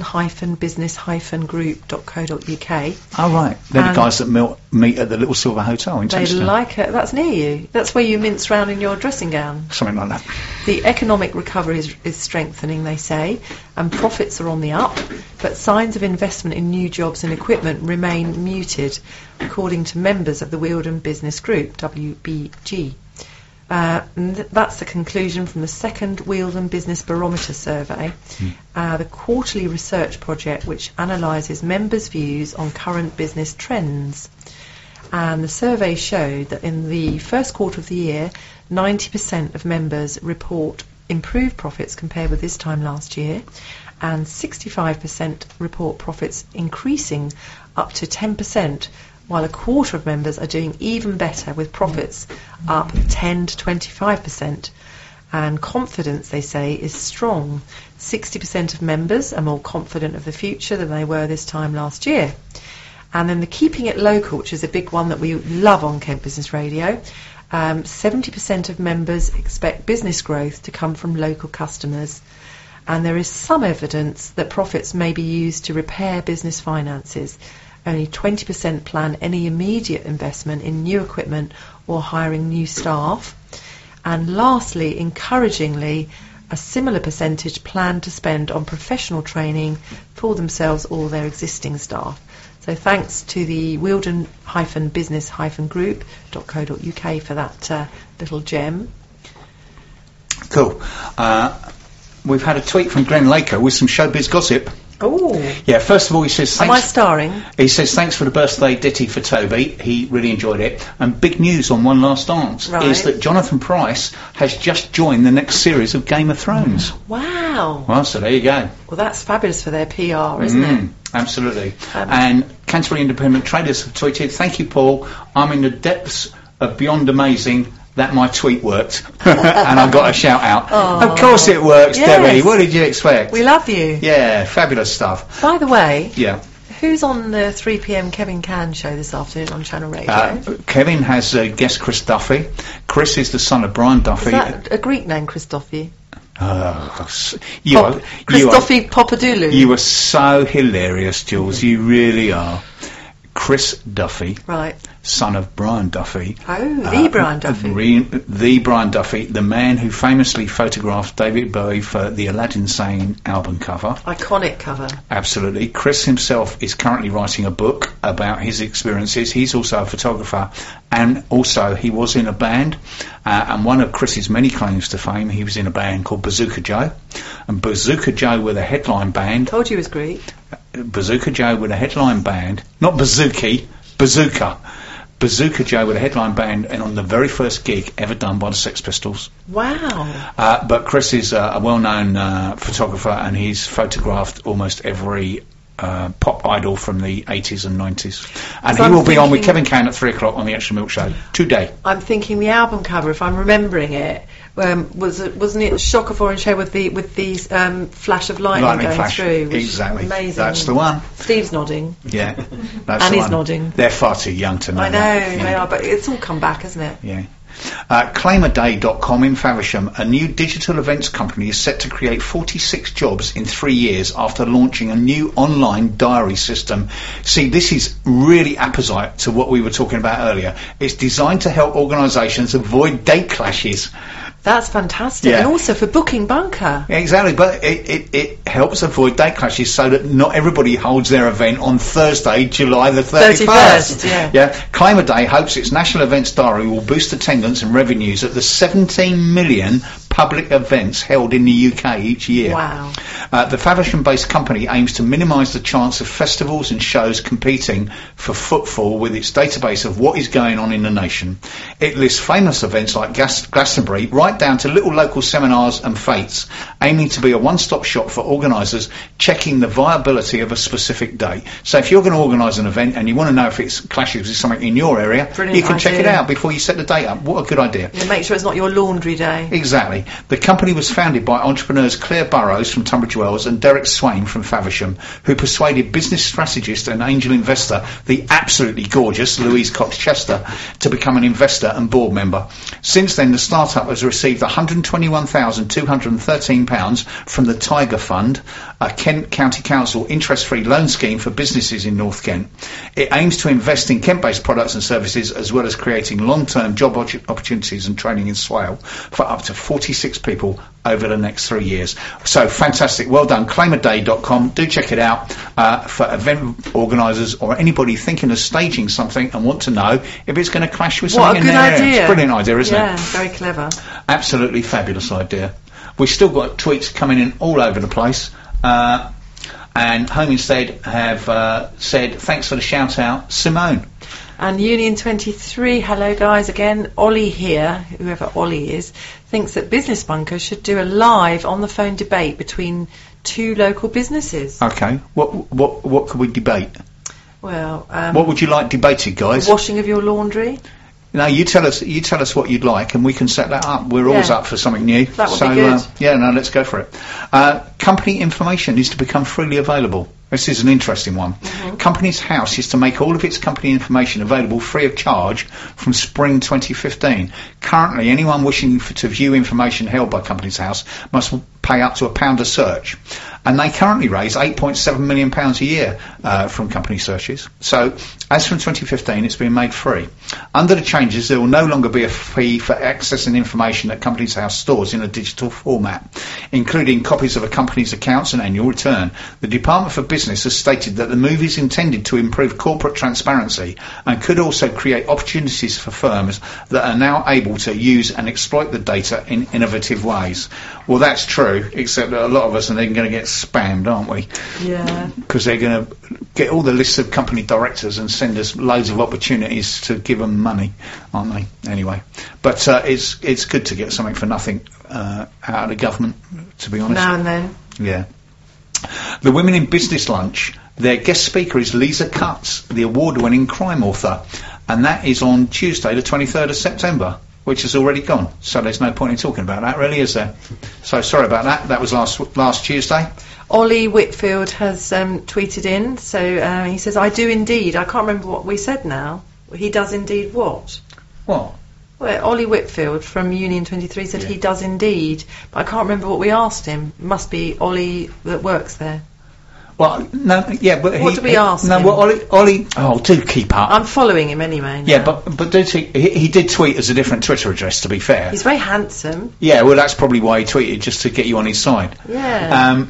Wealden-business-group.co.uk.
Oh, right. They're the guys that meet at the Little Silver Hotel in Tenterden.
They like it. That's near you. That's where you mince round in your dressing gown.
Something like that.
The economic recovery is strengthening, they say, and profits are on the up, but signs of investment in new jobs and equipment remain muted, according to members of the Wealden Business Group, WBG. And that's the conclusion from the second Wealden Business Barometer survey, the quarterly research project which analyses members' views on current business trends. And the survey showed that in the first quarter of the year, 90% of members report improved profits compared with this time last year, and 65% report profits increasing up to 10%, while a quarter of members are doing even better with profits up 10 to 25%. And confidence, they say, is strong. 60% of members are more confident of the future than they were this time last year. And then the keeping it local, which is a big one that we love on Kent Business Radio, 70% of members expect business growth to come from local customers. And there is some evidence that profits may be used to repair business finances. Only 20% plan any immediate investment in new equipment or hiring new staff. And lastly, encouragingly, a similar percentage plan to spend on professional training for themselves or their existing staff. So thanks to the Wealden-business-group.co.uk for that little gem.
Cool. We've had a tweet from Glenn Laker with some showbiz gossip.
Oh.
Yeah, first of all, he says...
Am I starring?
He says, thanks for the birthday ditty for Toby. He really enjoyed it. And big news on One Last Dance is that Jonathan Pryce has just joined the next series of Game of Thrones.
Wow.
Well, so there you go.
Well, that's fabulous for their PR, isn't it?
Absolutely. And Canterbury Independent Traders have tweeted, thank you, Paul. I'm in the depths of beyond amazing... that my tweet worked. And I got a shout out.
Oh.
Of course it works,
Yes.
Debbie. What did you expect?
We love you.
Yeah, fabulous stuff.
By the way, Who's on the 3 p.m. Kevin Can show this afternoon on Channel Radio?
Kevin has guest Chris Duffy. Chris is the son of Brian Duffy.
Is that a Greek name, Chris Duffy?
Christophe
Papadoulou.
You are so hilarious, Jules. You really are. Chris Duffy,
right,
son of Brian Duffy.
Oh, the Brian Duffy.
The Brian Duffy, the man who famously photographed David Bowie for the Aladdin Sane album cover.
Iconic cover.
Absolutely. Chris himself is currently writing a book about his experiences. He's also a photographer, and also he was in a band, and one of Chris's many claims to fame, he was in a band called Bazooka Joe, and Bazooka Joe were the headline band.
Told you it was Greek.
Bazooka Joe with a headline band, not Bazooki, Bazooka. Bazooka Joe with a headline band, and on the very first gig ever done by the Sex Pistols.
Wow.
But Chris is a well-known photographer, and he's photographed almost every pop idol from the 80s and 90s. And he will be on with Kevin Can at 3 o'clock on the Extra Milk Show today.
I'm thinking the album cover, if I'm remembering it, wasn't it Shock of Orange Hair with the flash of lightning going
flash.
through?
Exactly.
Amazing.
That's the one.
Steve's nodding.
Yeah. That's
and
the
he's
one.
nodding.
They're far too young to know.
I know, they are, but it's all come back, hasn't it?
Yeah. Claimaday.com in Faversham, a new digital events company, is set to create 46 jobs in 3 years after launching a new online diary system. See, this is really apposite to what we were talking about earlier. It's designed to help organisations avoid date clashes.
That's fantastic.
Yeah.
And also for booking bunker.
Yeah, exactly, but it helps avoid date clashes so that not everybody holds their event on Thursday, July the 31st.
Yeah.
Claimaday hopes its national events diary will boost attendance and revenues at the 17 million public events held in the UK each year.
Wow.
The Faversham-based company aims to minimise the chance of festivals and shows competing for footfall with its database of what is going on in the nation. It lists famous events like Glastonbury right down to little local seminars and fetes, aiming to be a one-stop shop for organisers checking the viability of a specific date. So if you're going to organise an event and you want to know if it clashes with something in your area, you can check it out before you set the date up. What a good idea.
Yeah, make sure it's not your laundry day.
Exactly. The company was founded by entrepreneurs Claire Burrows from Tunbridge Wells and Derek Swain from Faversham, who persuaded business strategist and angel investor, the absolutely gorgeous Louise Cox-Chester, to become an investor and board member. Since then, the startup has received £121,213 from the Tiger Fund, a Kent County Council interest-free loan scheme for businesses in North Kent. It aims to invest in Kent-based products and services, as well as creating long-term job opportunities and training in Swale for up to 46 people over the next 3 years. So fantastic. Well done. Claimaday.com. Do check it out for event organisers or anybody thinking of staging something and want to know if it's going to clash with something in their area. It's a brilliant idea, isn't it?
Yeah, very clever.
Absolutely fabulous idea. We've still got tweets coming in all over the place. And Home Instead have said, thanks for the shout out, Simone.
And Union 23, hello guys again. Ollie here, whoever Ollie is, thinks that Business Bunker should do a live on the phone debate between two local businesses.
Okay. What could we debate?
Well,
what would you like debated, guys?
The washing of your laundry.
No, you tell us what you'd like, and we can set that up. We're always up for something new.
That would be good.
Let's go for it. Company information is to become freely available. This is an interesting one. Mm-hmm. Company's House is to make all of its company information available free of charge from spring 2015. Currently, anyone wishing to view information held by Company's House must pay up to £1 a search. And they currently raise £8.7 million a year from company searches. So, as from 2015, it's been made free. Under the changes, there will no longer be a fee for accessing information that Company's House stores in a digital format, including copies of a company's accounts and annual return. The Department for Business has stated that the move is intended to improve corporate transparency and could also create opportunities for firms that are now able to use and exploit the data in innovative ways. Well, that's true, except that a lot of us are then going to get spammed, aren't we?
Yeah.
Because they're going to get all the lists of company directors and send us loads of opportunities to give them money, aren't they? Anyway, but it's good to get something for nothing out of the government, to be honest.
Now and then.
Yeah. The Women in Business Lunch, their guest speaker is Lisa Cutts, the award-winning crime author, and that is on Tuesday the 23rd of September. which has already gone. So there's no point in talking about that, really, is there? So sorry about that. That was last Tuesday.
Ollie Whitfield has tweeted in, so he says, I do indeed. I can't remember what we said now. He does indeed what?
What?
Well, Ollie Whitfield from Union 23 said he does indeed, but I can't remember what we asked him. It must be Ollie that works there.
Well, no, yeah, but
what did we ask him?
No, well, Ollie, do keep up.
I'm following him anyway.
Yeah, but he did tweet as a different Twitter address, to be fair.
He's very handsome.
Yeah, well, that's probably why he tweeted, just to get you on his side.
Yeah.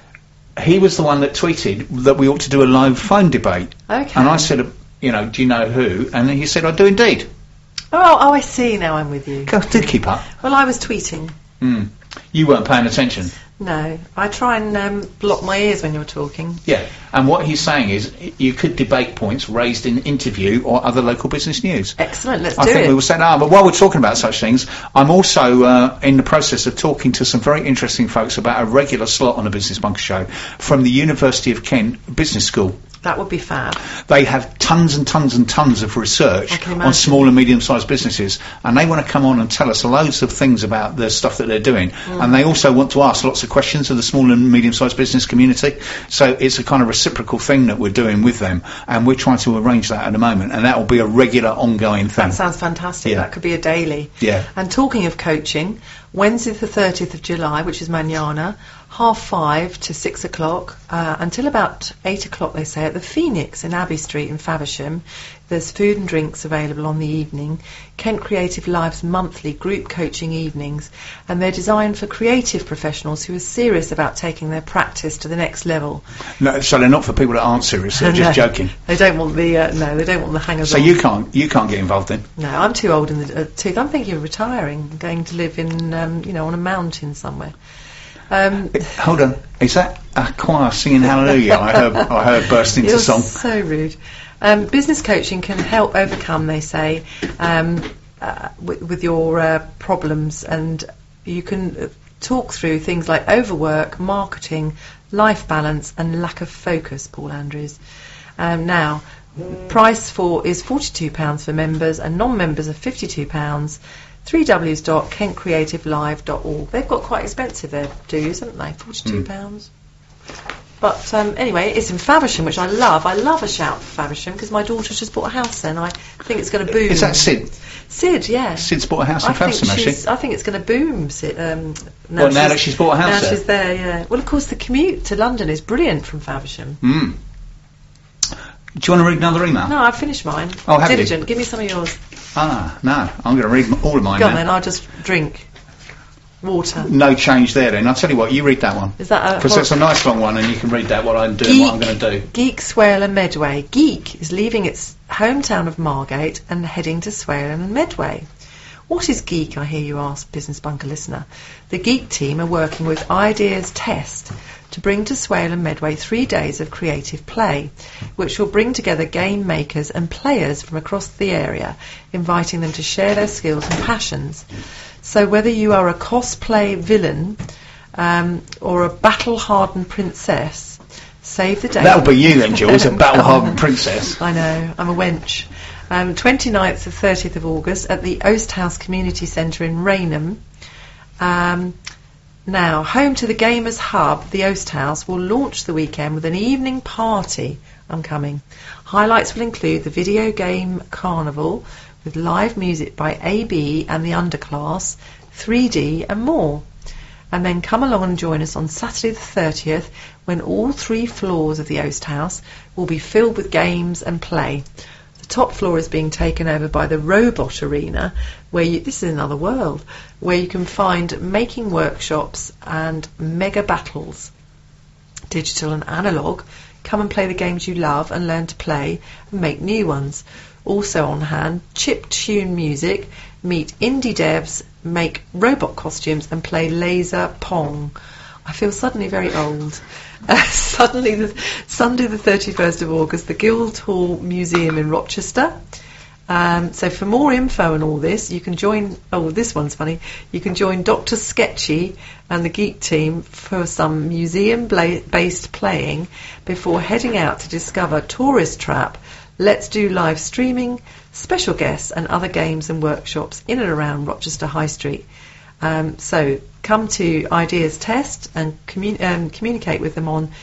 He was the one that tweeted that we ought to do a live phone debate.
Okay.
And I said, do you know who? And then he said, I do indeed.
Oh, I see. Now I'm with you.
God, do keep up.
Well, I was tweeting.
You weren't paying attention.
No, I try and block my ears when you're talking.
Yeah, and what he's saying is you could debate points raised in interview or other local business news.
Excellent, let's do
I think
it.
we will say that. But while we're talking about such things, I'm also in the process of talking to some very interesting folks about a regular slot on the Business Bunker Show from the University of Kent Business School.
That would be fab.
They have tons and tons and tons of research on small and medium-sized businesses, and they want to come on and tell us loads of things about the stuff that they're doing. And they also want to ask lots of questions of the small and medium-sized business community. So it's a kind of reciprocal thing that we're doing with them, and we're trying to arrange that at the moment, and that will be a regular, ongoing thing.
That sounds fantastic.
Yeah.
That could be a daily.
Yeah.
And talking of coaching, Wednesday the 30th of July, which is Manana, 5:30 to 6 o'clock, until about 8 o'clock, they say, at the Phoenix in Abbey Street in Faversham. There's food and drinks available on the evening. Kent Creative Live's monthly group coaching evenings, and they're designed for creative professionals who are serious about taking their practice to the next level.
No, so they're not for people that aren't serious. They're just joking.
They don't want the they don't want the hangers.
So you can't get involved then?
No, I'm too old in the tooth. I'm thinking of retiring, going to live in on a mountain somewhere.
Hold on, is that a choir singing Hallelujah? I heard burst into song.
So rude. Business coaching can help overcome, they say, with your problems, and you can talk through things like overwork, marketing, life balance, and lack of focus. Paul Andrews. Now, price is £42 for members, and non-members are £52. 3ws.kentcreativelive.org. They've got quite expensive their dues, haven't they? £42. But anyway, it's in Faversham, which I love. I love a shout for Faversham because my daughter's just bought a house there, and I think it's going to boom.
Is that Sid?
Sid, yeah.
Sid's bought a house in Faversham, has she?
I think it's going to boom. Sid,
now that she's bought a house
there? Now she's there, yeah. Well, of course, the commute to London is brilliant from Faversham.
Do you want to read another email?
No, I've finished mine.
Oh, have
Diligent,
you?
give me some of yours.
No, I'm going to read all of mine
Go on
now.
then, I'll just drink water.
No change there then. I'll tell you what, you read that one.
Is that
because it's a nice long one and you can read that, what I'm doing, what I'm going to do.
Geek, Swale and Medway. Geek is leaving its hometown of Margate and heading to Swale and Medway. What is Geek, I hear you ask, Business Bunker listener? The Geek team are working with Ideas Test to bring to Swale and Medway 3 days of creative play, which will bring together game makers and players from across the area, inviting them to share their skills and passions. So whether you are a cosplay villain or a battle-hardened princess, save the day.
That'll be you then, Jules, a battle-hardened princess.
I know, I'm a wench. 29th to 30th of August at the Oast House Community Centre in Rainham. Now, home to the Gamers Hub, the Oast House will launch the weekend with an evening party. I'm coming. Highlights will include the video game carnival with live music by AB and the Underclass, 3D and more. And then come along and join us on Saturday the 30th when all 3 floors of the Oast House will be filled with games and play. The top floor is being taken over by the Robot Arena, this is another world, where you can find making workshops and mega battles, digital and analogue. Come and play the games you love and learn to play and make new ones. Also on hand, chip tune music, meet indie devs, make robot costumes and play laser pong. I feel suddenly very old. Sunday the 31st of August, the Guildhall Museum in Rochester. So for more info on all this, you can join. Oh, this one's funny. You can join Dr. Sketchy and the Geek team for some museum-based playing before heading out to discover Tourist Trap, Let's Do live streaming, special guests, and other games and workshops in and around Rochester High Street. So come to Ideas Test and communicate with them on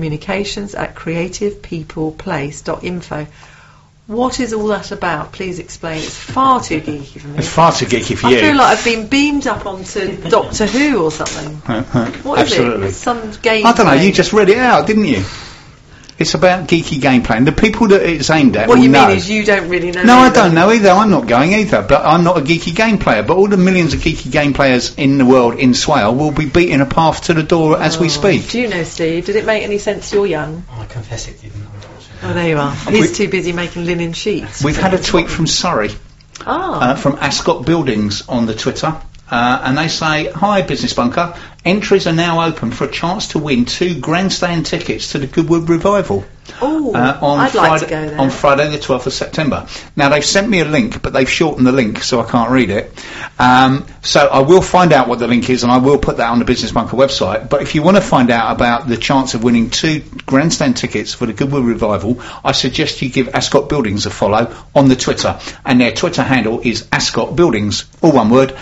communications@creativepeopleplace.info. What is all that about? Please explain. It's far too geeky for me.
It's far too geeky for you.
I feel like I've been beamed up onto Doctor Who or something. What is
Absolutely.
it? Some game.
I don't know, you just read it out, didn't you? It's about geeky gameplay, and the people that it's aimed at
What
will
you
know.
mean is you don't really know.
No, I
either.
don't know either. I'm not going either, but I'm not a geeky game player. But all the millions of geeky game players in the world in Swale will be beating a path to the door as we speak.
Do you know, Steve? Did it make any sense? You're young.
I confess it didn't.
Oh, there you are. He's too busy making linen sheets.
We've had a tweet from Surrey, from Ascot Buildings on the Twitter, and they say, "Hi, Business Bunker. Entries are now open for a chance to win 2 grandstand tickets to the Goodwood Revival."
I'd like to go there.
On Friday the 12th of September. Now, they've sent me a link, but they've shortened the link, so I can't read it. So I will find out what the link is, and I will put that on the Business Bunker website. But if you want to find out about the chance of winning 2 grandstand tickets for the Goodwood Revival, I suggest you give Ascot Buildings a follow on the Twitter. And their Twitter handle is Ascot Buildings, all one word,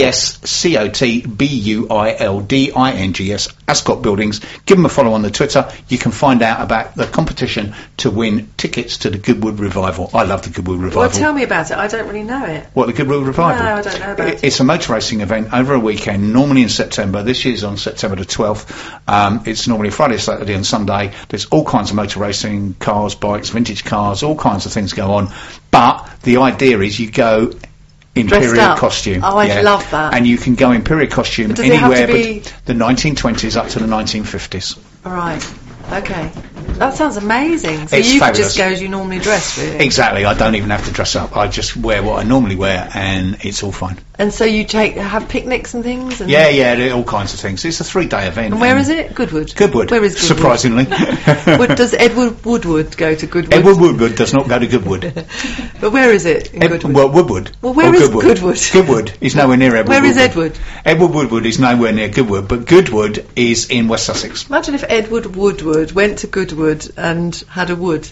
ASCOTBUILDINGS, Ascot Buildings. Give them a follow on the Twitter. You can find out about the competition to win tickets to the Goodwood Revival. I love the Goodwood Revival.
Well, tell me about it. I don't really know it.
What, the Goodwood Revival?
No, I don't know about it.
It's a motor racing event over a weekend, normally in September. This year's on September the 12th. It's normally Friday, Saturday and Sunday. There's all kinds of motor racing, cars, bikes, vintage cars, all kinds of things go on. But the idea is you go in
Dressed
period
up.
costume.
Oh, I'd love that.
And you can go in period costume
But does it have
anywhere
to be-
but the 1920s up to the 1950s.
All right. Okay. That sounds amazing. So
It's
you could
fabulous.
just go as you normally dress, really.
Exactly. I don't even have to dress up. I just wear what I normally wear, and it's all fine.
And so you have picnics and things? And
Yeah, all kinds of things. It's a 3-day event.
And where is it? Goodwood.
Goodwood.
Where is Goodwood?
Surprisingly.
Does Edward Woodward go to Goodwood?
Edward Woodward does not go to Goodwood.
But where is it in Goodwood?
Well, Woodward.
Well, where
Or
is
Goodwood? Goodwood is nowhere near Edward
Where is
Woodward.
Edward?
Edward Woodward is nowhere near Goodwood, but Goodwood is in West Sussex.
Imagine if Edward Woodward went to Goodwood and had a wood.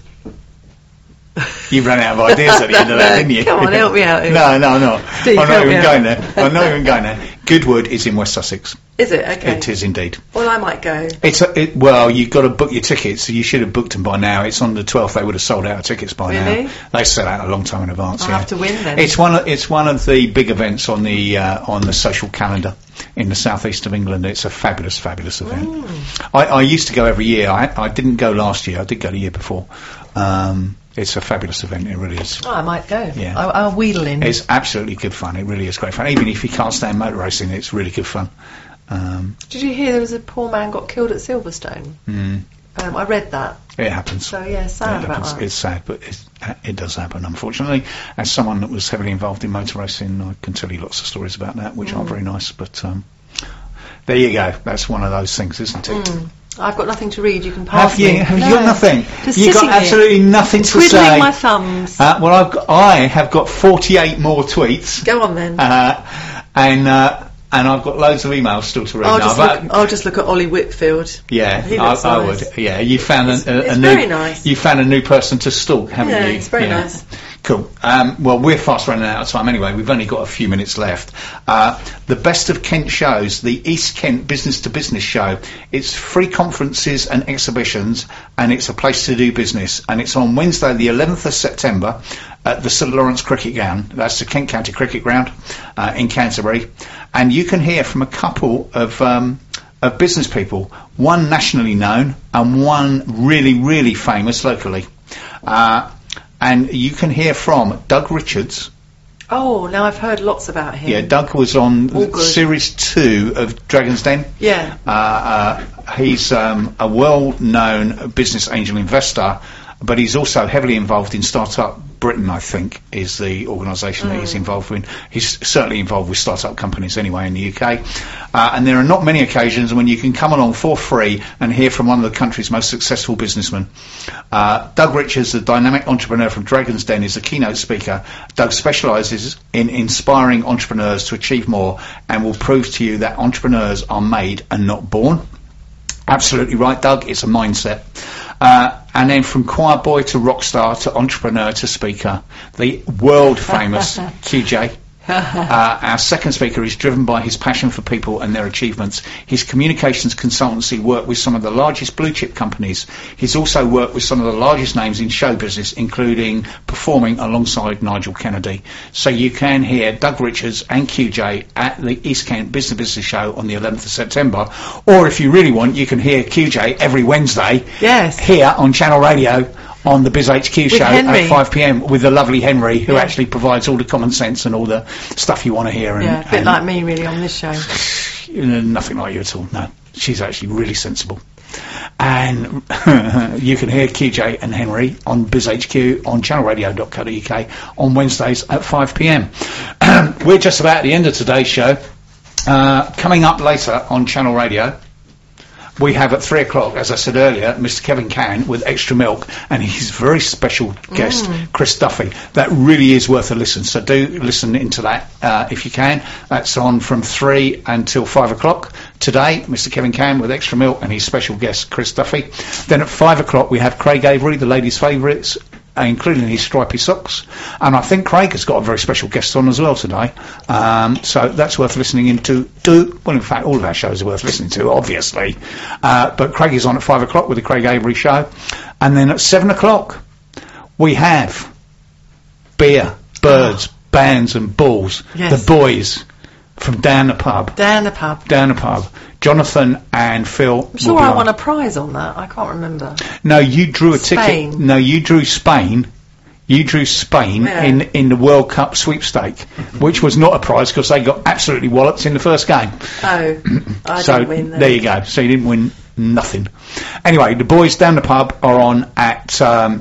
You ran out of ideas at the end of that, didn't you?
Come on, help me out here.
No.
Steve,
I'm not
help me
even
out.
going there. I'm not even going there. Goodwood is in West Sussex.
Is it? Okay.
It is indeed.
Well, I might go.
Well, you've got to book your tickets, so you should have booked them by now. It's on the 12th. They would have sold out of tickets by
Really?
now. They sell out a long time in advance.
I'll
yeah.
have to win then.
It's one of the big events on the social calendar in the southeast of England. It's a fabulous event. I used to go every year. I didn't go last year. I did go the year before. It's a fabulous event. It really is.
Oh, I might go.
Yeah.
I'll wheedle in.
It's absolutely good fun. It really is great fun. Even if you can't stand motor racing, it's really good fun.
Did you hear there was a poor man got killed at Silverstone? I read that.
It happens.
So yeah, sad about that.
It's sad, but it does happen, unfortunately. As someone that was heavily involved in motor racing, I can tell you lots of stories about that, which aren't very nice. But there you go. That's one of those things, isn't it?
I've got nothing to read. You can pass
Have you?
me.
Have
No.
you got nothing?
Just
You've got
sitting here,
absolutely nothing to
twiddling
say.
my thumbs.
Well, I have got 48 more tweets.
Go on then.
And I've got loads of emails still to read now.
I'll just look at Ollie Whitfield.
Yeah,
He looks
I
nice.
would. Yeah, you found
It's
a
very
new.
nice.
You found a new person to stalk, haven't
Yeah,
you?
it's very nice.
Cool. Well, we're fast running out of time anyway. We've only got a few minutes left. The Best of Kent shows, the East Kent Business to Business show. It's free conferences and exhibitions, and it's a place to do business. And it's on Wednesday, the 11th of September, at the St Lawrence Cricket Ground. That's the Kent County Cricket Ground in Canterbury. And you can hear from a couple of business people, one nationally known and one really, really famous locally. And you can hear from Doug Richards.
Oh, now I've heard lots about him.
Yeah, Doug was on
All good.
Series 2 of Dragon's Den.
Yeah.
He's a well-known business angel investor, but he's also heavily involved in start-up Britain, I think, is the organisation that he's involved in. He's certainly involved with start-up companies anyway in the UK. And there are not many occasions when you can come along for free and hear from one of the country's most successful businessmen. Doug Richards, the dynamic entrepreneur from Dragon's Den, is the keynote speaker. Doug specialises in inspiring entrepreneurs to achieve more and will prove to you that entrepreneurs are made and not born. Absolutely right, Doug. It's a mindset. And then from choir boy to rock star to entrepreneur to speaker, the world famous QJ. Our second speaker is driven by his passion for people and their achievements. His communications consultancy worked with some of the largest blue chip companies. He's also worked with some of the largest names in show business, including performing alongside Nigel Kennedy. So you can hear Doug Richards and QJ at the East Kent Business Show on the 11th of September. Or if you really want, you can hear QJ every Wednesday here on Channel Radio on the Biz HQ show
Henry.
at 5 p.m. with the lovely Henry, who actually provides all the common sense and all the stuff you want to hear. And,
a bit like me, really, on this show.
Nothing like you at all, no. She's actually really sensible. And you can hear QJ and Henry on Biz HQ on channelradio.co.uk on Wednesdays at 5 p.m. We're just about at the end of today's show. Coming up later on Channel Radio, we have at 3 o'clock, as I said earlier, Mr. Kevin Can with Extra Milk and his very special guest, Chris Duffy. That really is worth a listen, so do listen into that if you can. That's on from 3 until 5 o'clock today, Mr. Kevin Can with Extra Milk and his special guest, Chris Duffy. Then at 5 o'clock we have Craig Avery, the ladies' favourites, including his stripy socks, and I think Craig has got a very special guest on as well today, so that's worth listening into. Well, in fact, all of our shows are worth listening to, obviously, but Craig is on at 5 o'clock with the Craig Avery Show, and then at 7 o'clock we have beer, birds, bands and balls, the boys from Down the Pub. Down the Pub. Jonathan and Phil. I'm
sure I won a prize on that. I can't remember.
No, you drew a ticket. No, you drew Spain. You drew Spain in the World Cup sweepstake, which was not a prize because they got absolutely walloped in the first game.
Oh, I
so
didn't win.
There you go. So you didn't win nothing. Anyway, the boys Down the Pub are on at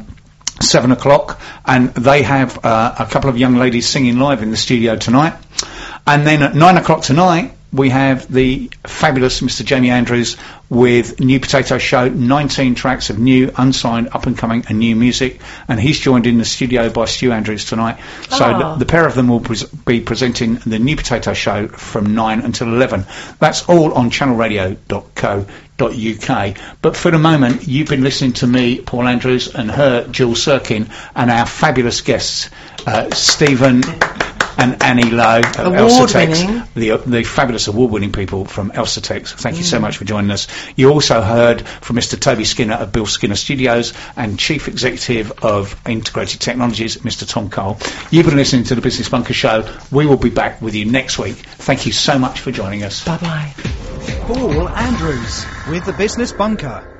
7 o'clock, and they have a couple of young ladies singing live in the studio tonight. And then at 9 o'clock tonight, we have the fabulous Mr. Jamie Andrews with New Potato Show, 19 tracks of new, unsigned, up-and-coming and new music, and he's joined in the studio by Stu Andrews tonight. So the pair of them will be presenting the New Potato Show from 9 until 11. That's all on channelradio.co.uk. But for the moment, you've been listening to me, Paul Andrews, and her, Jill Sirkin, and our fabulous guests, Stephen and Annie Lowe of Elsatex, the fabulous award-winning people from Elsatex. Thank you so much for joining us. You also heard from Mr. Toby Skinner of Bill Skinner Studios and Chief Executive of Integrated Technologies, Mr. Tom Cole. You've been listening to the Business Bunker Show. We will be back with you next week. Thank you so much for joining us.
Bye-bye.
Paul Andrews with the Business Bunker.